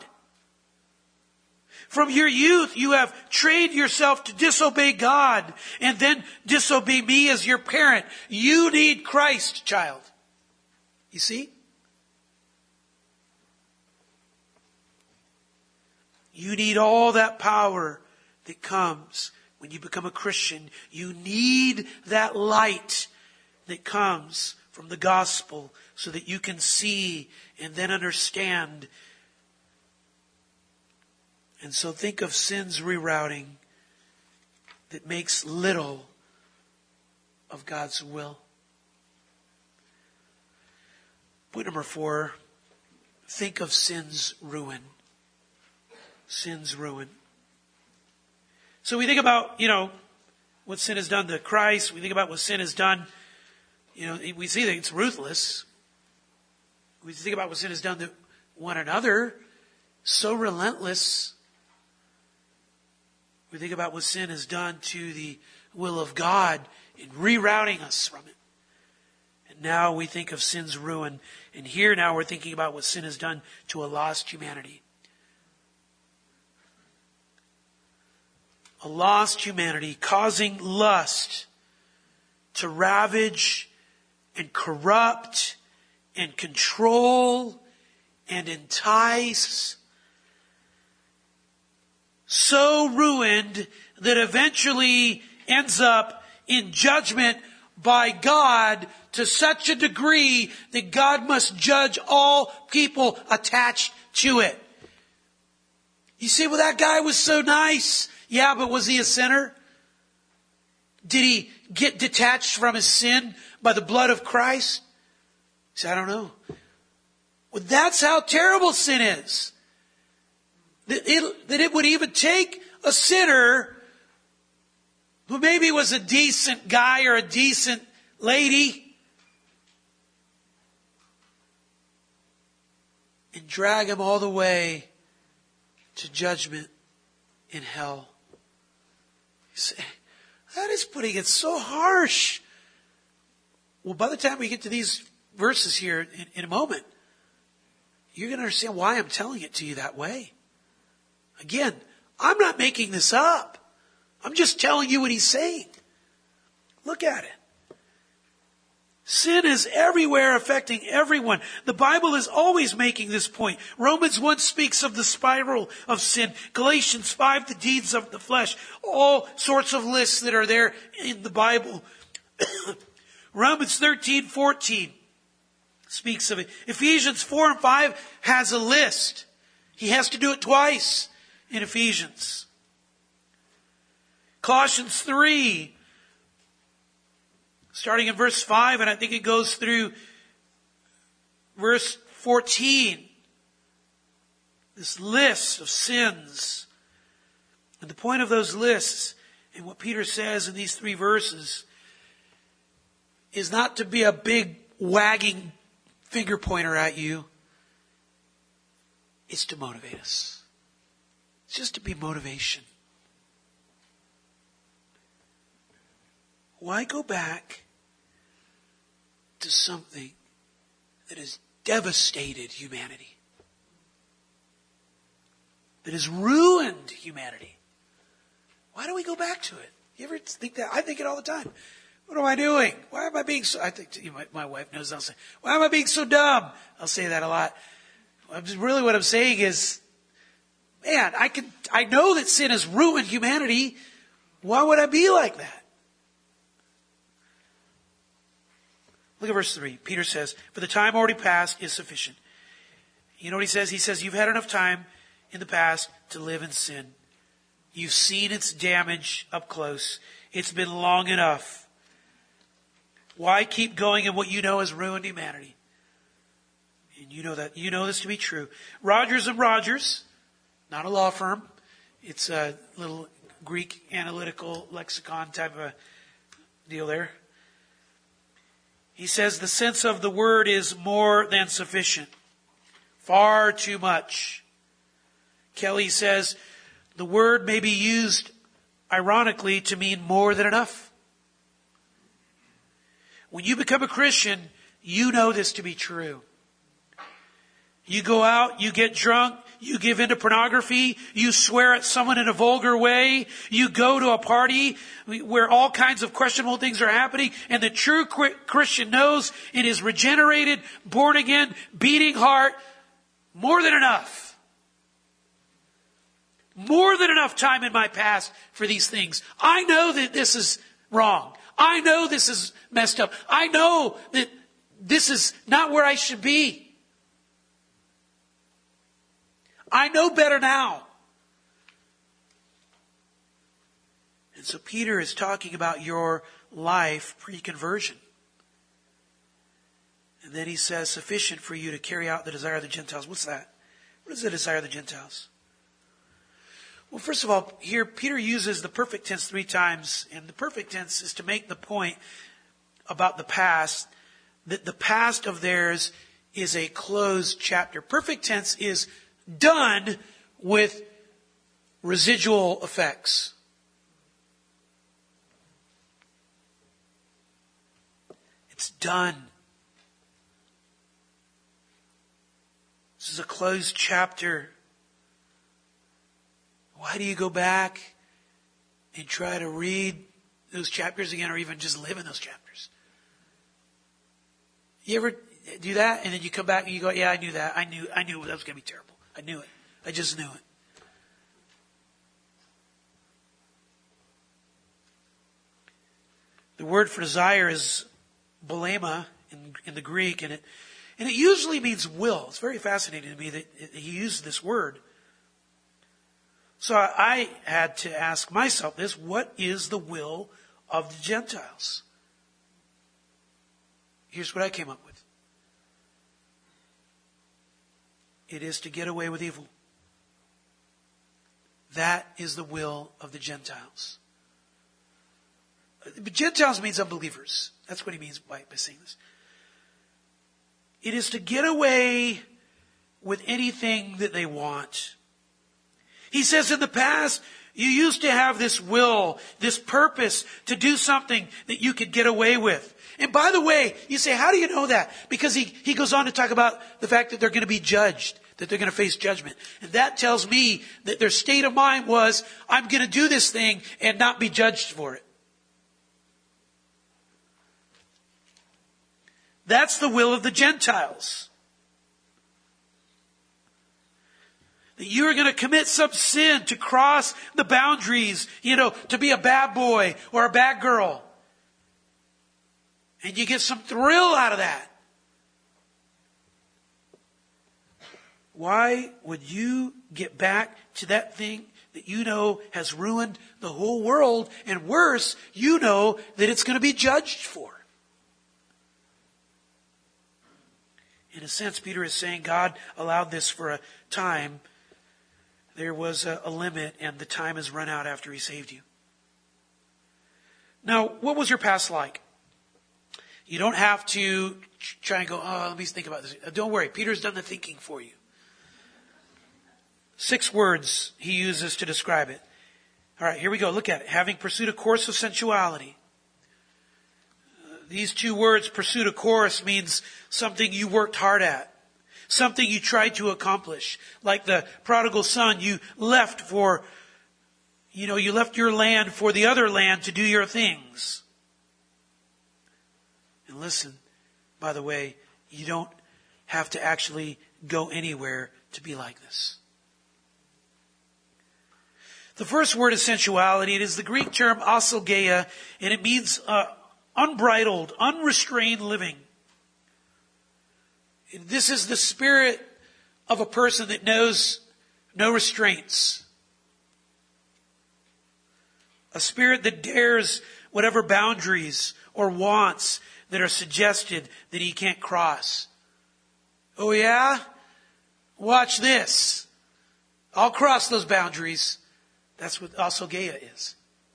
From your youth, you have trained yourself to disobey God and then disobey me as your parent. You need Christ, child. You see? You need all that power that comes when you become a Christian. You need that light that comes from the gospel so that you can see and then understand. And so think of sin's rerouting that makes little of God's will. Point number 4, think of sin's ruin. Sin's ruin. So we think about, what sin has done to Christ. We think about what sin has done. We see that it's ruthless. We think about what sin has done to one another. So relentless. We think about what sin has done to the will of God in rerouting us from it. And now we think of sin's ruin. And here now we're thinking about what sin has done to a lost humanity. A lost humanity causing lust to ravage and corrupt and control and entice. So ruined that eventually ends up in judgment by God to such a degree that God must judge all people attached to it. You say, well, that guy was so nice. Yeah, but was he a sinner? Did he get detached from his sin by the blood of Christ? You say, I don't know. Well, that's how terrible sin is. That it would even take a sinner who maybe was a decent guy or a decent lady and drag him all the way to judgment. in hell. You say, that is putting it so harsh. Well, by the time we get to these verses here in a moment, you're going to understand why I'm telling it to you that way. Again, I'm not making this up. I'm just telling you what he's saying. Look at it. Sin is everywhere, affecting everyone. The Bible is always making this point. Romans 1 speaks of the spiral of sin. Galatians 5, the deeds of the flesh. All sorts of lists that are there in the Bible. Romans 13:14 speaks of it. Ephesians 4 and 5 has a list. He has to do it twice in Ephesians. Colossians 3, starting in verse 5, and I think it goes through verse 14. This list of sins. And the point of those lists, and what Peter says in these 3 verses, is not to be a big wagging finger pointer at you. It's to motivate us. It's just to be motivation. Why go back to something that has devastated humanity? That has ruined humanity? Why do we go back to it? You ever think that? I think it all the time. What am I doing? Why am I being so... I think my wife knows I'll say, why am I being so dumb? I'll say that a lot. Really what I'm saying is, man, I know that sin has ruined humanity. Why would I be like that? Look at verse 3. Peter says, for the time already past is sufficient. You know what he says? He says, you've had enough time in the past to live in sin. You've seen its damage up close. It's been long enough. Why keep going in what you know has ruined humanity? And you know this to be true. Rogers and Rogers, not a law firm. It's a little Greek analytical lexicon type of a deal there. He says the sense of the word is more than sufficient. Far too much. Kelly says the word may be used ironically to mean more than enough. When you become a Christian, you know this to be true. You go out, you get drunk, you give into pornography, you swear at someone in a vulgar way, you go to a party where all kinds of questionable things are happening, and the true Christian knows in his regenerated, born again, beating heart, more than enough. More than enough time in my past for these things. I know that this is wrong. I know this is messed up. I know that this is not where I should be. I know better now. And so Peter is talking about your life pre-conversion. And then he says, sufficient for you to carry out the desire of the Gentiles. What's that? What is the desire of the Gentiles? Well, first of all, here Peter uses the perfect tense 3 times. And the perfect tense is to make the point about the past, that the past of theirs is a closed chapter. Perfect tense is done with residual effects. It's done. This is a closed chapter. Why do you go back and try to read those chapters again, or even just live in those chapters? You ever do that, and then you come back and you go, yeah, I knew that. I knew that was going to be terrible. I knew it. I just knew it. The word for desire is balema in the Greek, and it usually means will. It's very fascinating to me that he used this word. So I had to ask myself this: what is the will of the Gentiles? Here's what I came up with. It is to get away with evil. That is the will of the Gentiles. But Gentiles means unbelievers. That's what he means by saying this. It is to get away with anything that they want. He says in the past, You used to have this will, this purpose to do something that you could get away with. And by the way, you say, how do you know that? Because he goes on to talk about the fact that they're going to be judged, that they're going to face judgment. And that tells me that their state of mind was, I'm going to do this thing and not be judged for it. That's the will of the Gentiles. That you are going to commit some sin, to cross the boundaries, to be a bad boy or a bad girl. And you get some thrill out of that. Why would you get back to that thing that you know has ruined the whole world? And worse, you know that it's going to be judged for. In a sense, Peter is saying God allowed this for a time. There was a limit, and the time has run out after He saved you. Now, what was your past like? You don't have to try and go, let me think about this. Don't worry, Peter's done the thinking for you. 6 words he uses to describe it. All right, here we go. Look at it. Having pursued a course of sensuality. These 2 words, pursued a course, means something you worked hard at. Something you tried to accomplish. Like the prodigal son, you left you left your land for the other land to do your things. And listen, by the way, you don't have to actually go anywhere to be like this. The first word is sensuality. It is the Greek term asilgeia, and it means unbridled, unrestrained living. This is the spirit of a person that knows no restraints. A spirit that dares whatever boundaries or wants that are suggested that he can't cross. Oh yeah? Watch this. I'll cross those boundaries. That's what asilgeia is.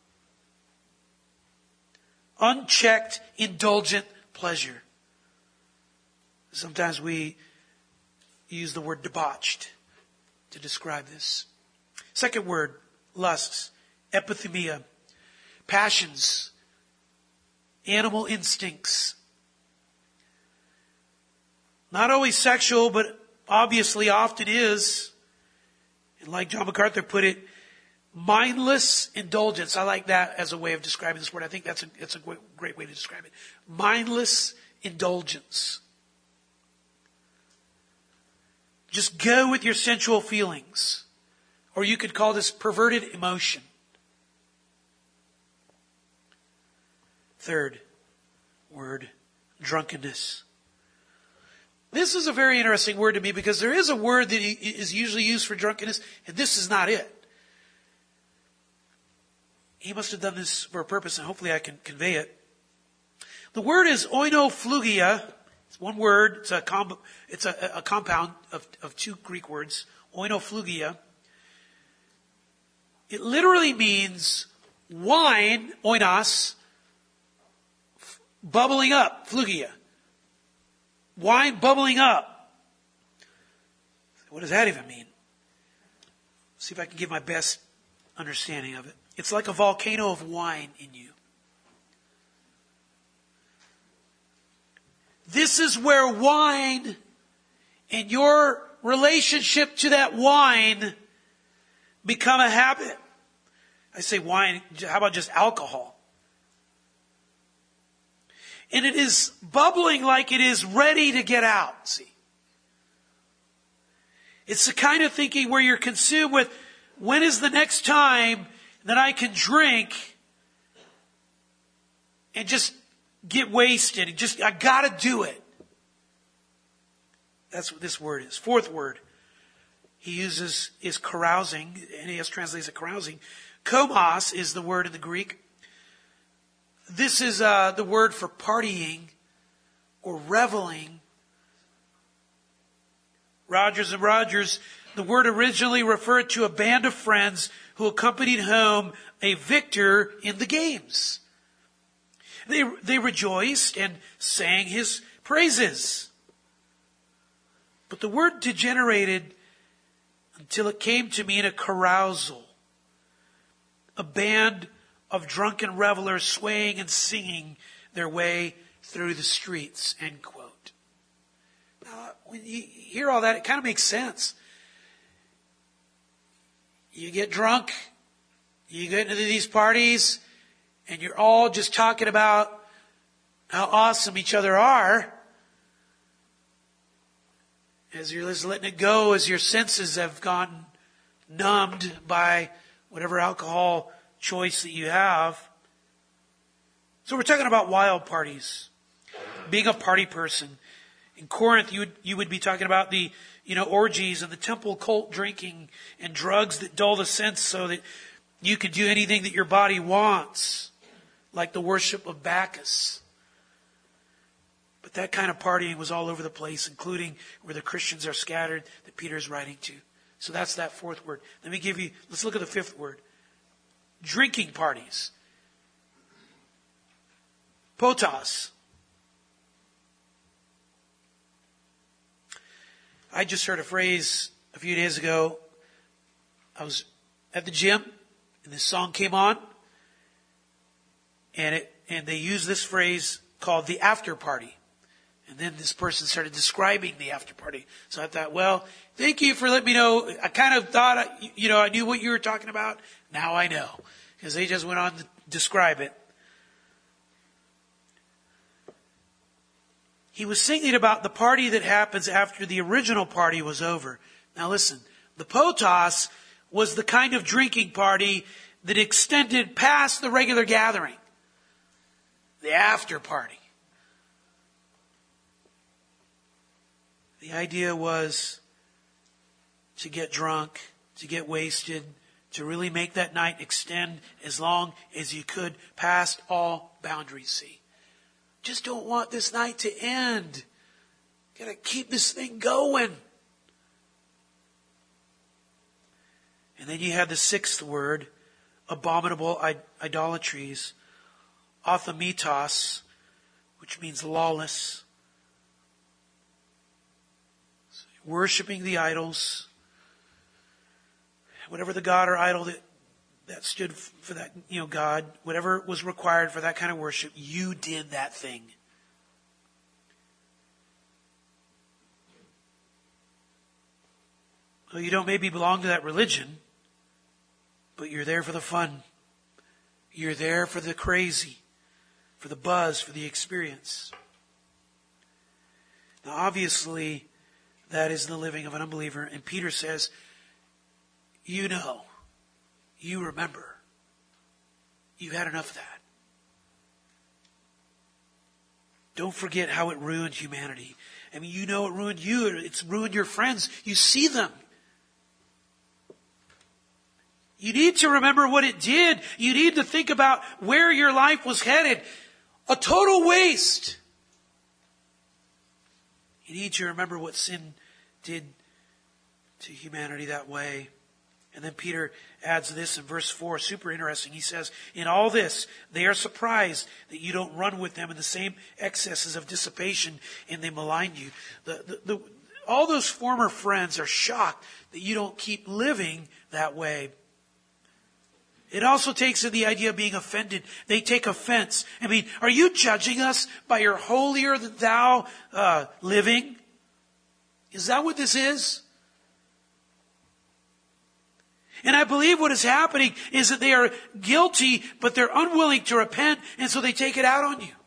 Unchecked, indulgent pleasure. Sometimes we use the word debauched to describe this. Second word, lusts, epithumia, passions, animal instincts. Not always sexual, but obviously often is. And like John MacArthur put it, mindless indulgence. I like that as a way of describing this word. I think it's a great way to describe it. Mindless indulgence. Just go with your sensual feelings. Or you could call this perverted emotion. Third word, drunkenness. This is a very interesting word to me because there is a word that is usually used for drunkenness, and this is not it. He must have done this for a purpose, and hopefully I can convey it. The word is oinophagia. It's one word. It's a compound of 2 Greek words. Oinophagia. It literally means wine, oinos, bubbling up, phlugia. Wine bubbling up. What does that even mean? See if I can give my best understanding of it. It's like a volcano of wine in you. This is where wine and your relationship to that wine become a habit. I say wine, how about just alcohol? And it is bubbling like it is ready to get out, see. It's the kind of thinking where you're consumed with, when is the next time that I can drink and just get wasted? I gotta do it. That's what this word is. Fourth word he uses is carousing. NAS translates it carousing. Komos is the word in the Greek. This is the word for partying or reveling. Rogers and Rogers, the word originally referred to a band of friends who accompanied home a victor in the games. They rejoiced and sang his praises. But the word degenerated until it came to mean a carousal. a band of drunken revelers swaying and singing their way through the streets, end quote. Now, when you hear all that, it kind of makes sense. You get drunk, you get into these parties, and you're all just talking about how awesome each other are. As you're just letting it go, as your senses have gotten numbed by whatever alcohol choice that you have. So we're talking about wild parties. Being a party person. In Corinth, you would be talking about the, orgies and the temple cult drinking and drugs that dull the sense so that you could do anything that your body wants, like the worship of Bacchus. But that kind of partying was all over the place, including where the Christians are scattered that Peter is writing to. So that's that fourth word. Let's look at the fifth word. Drinking parties. Potos. I just heard a phrase a few days ago. I was at the gym and this song came on and they used this phrase called the after party. And then this person started describing the after party. So I thought, well, thank you for letting me know. I kind of thought, I knew what you were talking about. Now I know. Because they just went on to describe it. He was singing about the party that happens after the original party was over. Now listen, the potos was the kind of drinking party that extended past the regular gathering. The after party. The idea was to get drunk, to get wasted, to really make that night extend as long as you could past all boundaries. See, just don't want this night to end. Got to keep this thing going. And then you have the sixth word, abominable idolatries, athamitos, which means lawless. Worshipping the idols, whatever the god or idol that stood for that, God, whatever was required for that kind of worship, you did that thing. Well, you don't maybe belong to that religion, but you're there for the fun. You're there for the crazy, for the buzz, for the experience. Now, obviously, that is the living of an unbeliever. And Peter says, you remember. You had enough of that. Don't forget how it ruined humanity. I mean, it ruined you. It's ruined your friends. You see them. You need to remember what it did. You need to think about where your life was headed. A total waste. You need to remember what sin did to humanity that way. And then Peter adds this in verse 4, super interesting. He says, in all this, they are surprised that you don't run with them in the same excesses of dissipation and they malign you. All those former friends are shocked that you don't keep living that way. It also takes in the idea of being offended. They take offense. I mean, are you judging us by your holier than thou living? Is that what this is? And I believe what is happening is that they are guilty, but they're unwilling to repent, and so they take it out on you.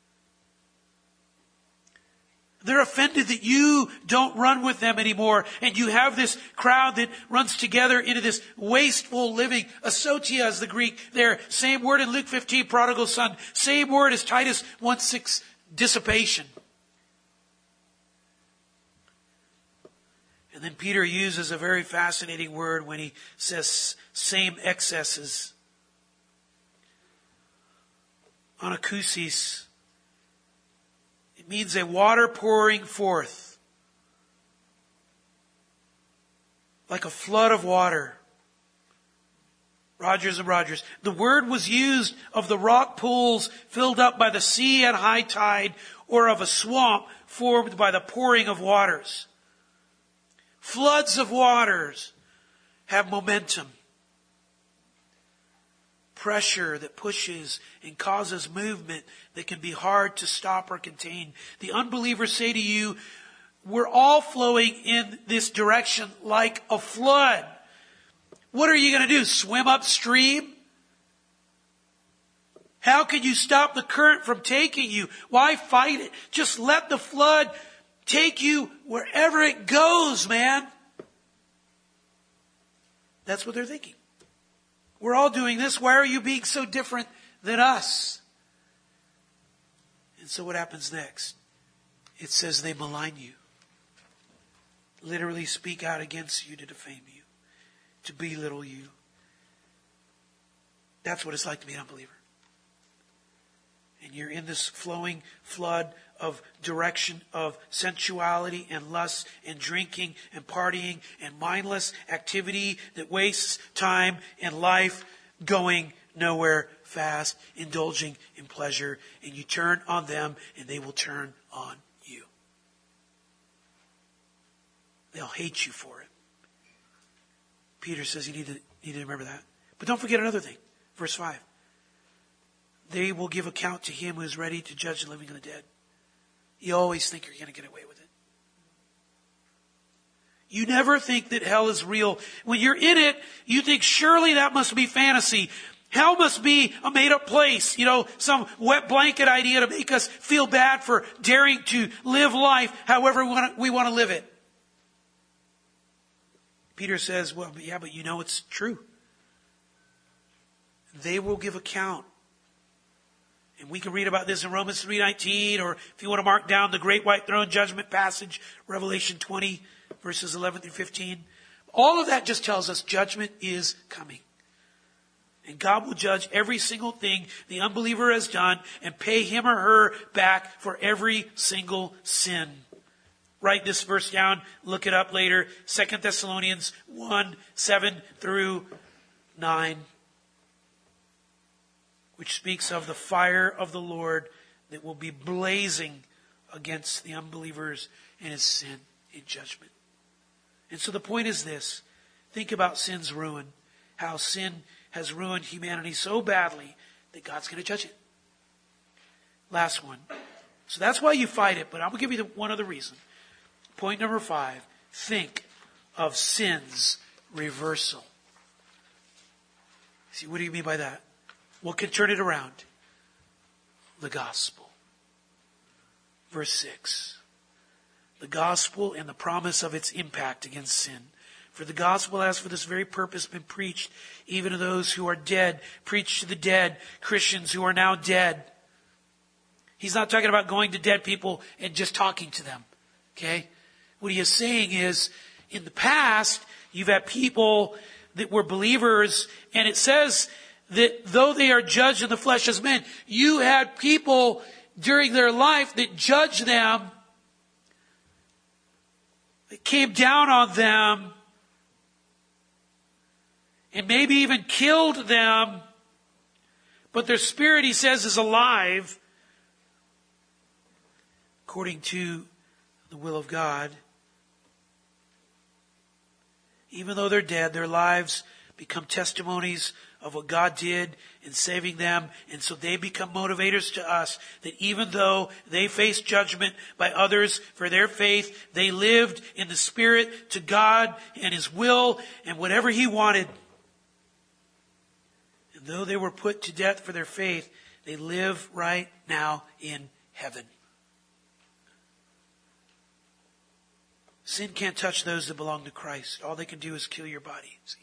They're offended that you don't run with them anymore, and you have this crowd that runs together into this wasteful living. Asotia is the Greek there. Same word in Luke 15, prodigal son. Same word as Titus 1:6, dissipation. And then Peter uses a very fascinating word when he says same excesses. Anakousis. It means a water pouring forth. Like a flood of water. Rogers and Rogers. The word was used of the rock pools filled up by the sea at high tide, or of a swamp formed by the pouring of waters. Floods of waters have momentum. pressure that pushes and causes movement that can be hard to stop or contain. The unbelievers say to you, we're all flowing in this direction like a flood. What are you going to do? Swim upstream? How can you stop the current from taking you? Why fight it? Just let the flood take you wherever it goes, man. That's what they're thinking. We're all doing this. Why are you being so different than us? And so what happens next? It says they malign you. Literally speak out against you to defame you, to belittle you. That's what it's like to be an unbeliever. And you're in this flowing flood of direction of sensuality and lust and drinking and partying and mindless activity that wastes time and life, going nowhere fast, indulging in pleasure. And you turn on them and they will turn on you. They'll hate you for it. Peter says you need to remember that. But don't forget another thing. Verse 5. They will give account to him who is ready to judge the living and the dead. You always think you're going to get away with it. You never think that hell is real. When you're in it, you think surely that must be fantasy. Hell must be a made-up place. Some wet blanket idea to make us feel bad for daring to live life however we want to live it. Peter says, well, yeah, but it's true. They will give account. And we can read about this in Romans 3:19, or if you want to mark down the great white throne judgment passage, Revelation 20, verses 11 through 15. All of that just tells us judgment is coming. And God will judge every single thing the unbeliever has done and pay him or her back for every single sin. Write this verse down, look it up later. 2 Thessalonians 1, 7 through 9. Which speaks of the fire of the Lord that will be blazing against the unbelievers and his sin in judgment. And so the point is this. Think about sin's ruin. How sin has ruined humanity so badly that God's going to judge it. Last one. So that's why you fight it, but I'm going to give you one other reason. Point number 5. Think of sin's reversal. See, what do you mean by that? What can turn it around? The gospel. Verse 6. The gospel and the promise of its impact against sin. For the gospel has for this very purpose been preached even to those who are dead. Preached to the dead, Christians who are now dead. He's not talking about going to dead people and just talking to them. Okay? What he is saying is, in the past, you've had people that were believers, and it says that though they are judged in the flesh as men, you had people during their life that judged them, that came down on them, and maybe even killed them, but their spirit, he says, is alive according to the will of God. Even though they're dead, their lives become testimonies of what God did in saving them. And so they become motivators to us that even though they faced judgment by others for their faith, they lived in the Spirit to God and His will and whatever He wanted. And though they were put to death for their faith, they live right now in heaven. Sin can't touch those that belong to Christ. All they can do is kill your body. See?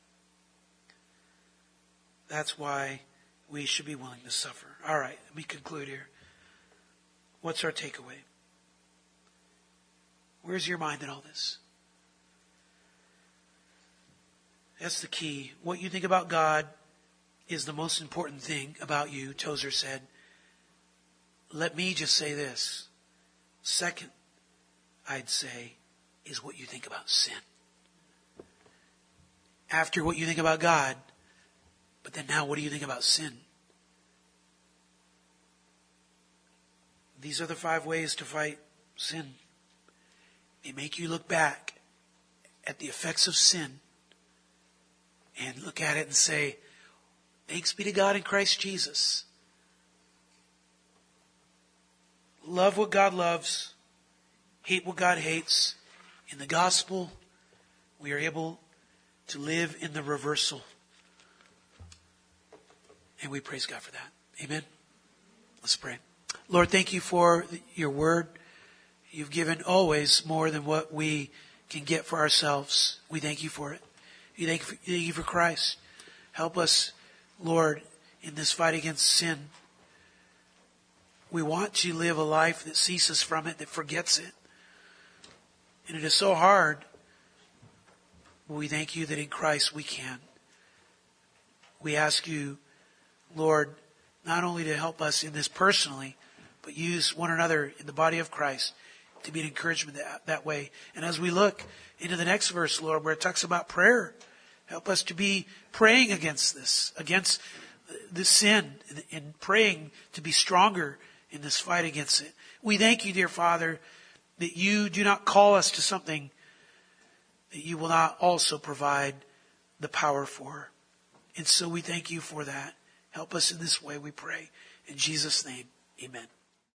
That's why we should be willing to suffer. All right, let me conclude here. What's our takeaway? Where's your mind in all this? That's the key. What you think about God is the most important thing about you, Tozer said. Let me just say this. Second, I'd say, is what you think about sin. After what you think about God, but then now what do you think about sin? These are the 5 ways to fight sin. They make you look back at the effects of sin and look at it and say, Thanks be to God in Christ Jesus. Love what God loves. Hate what God hates. In the gospel, we are able to live in the reversal. And we praise God for that. Amen. Let's pray. Lord, thank you for your word. You've given always more than what we can get for ourselves. We thank you for it. We thank you for Christ. Help us, Lord, in this fight against sin. We want to live a life that ceases from it, that forgets it. And it is so hard. But we thank you that in Christ we can. We ask you, Lord, not only to help us in this personally, but use one another in the body of Christ to be an encouragement that way. And as we look into the next verse, Lord, where it talks about prayer, help us to be praying against this sin, and praying to be stronger in this fight against it. We thank you, dear Father, that you do not call us to something that you will not also provide the power for. And so we thank you for that. Help us in this way, we pray. In Jesus' name, amen.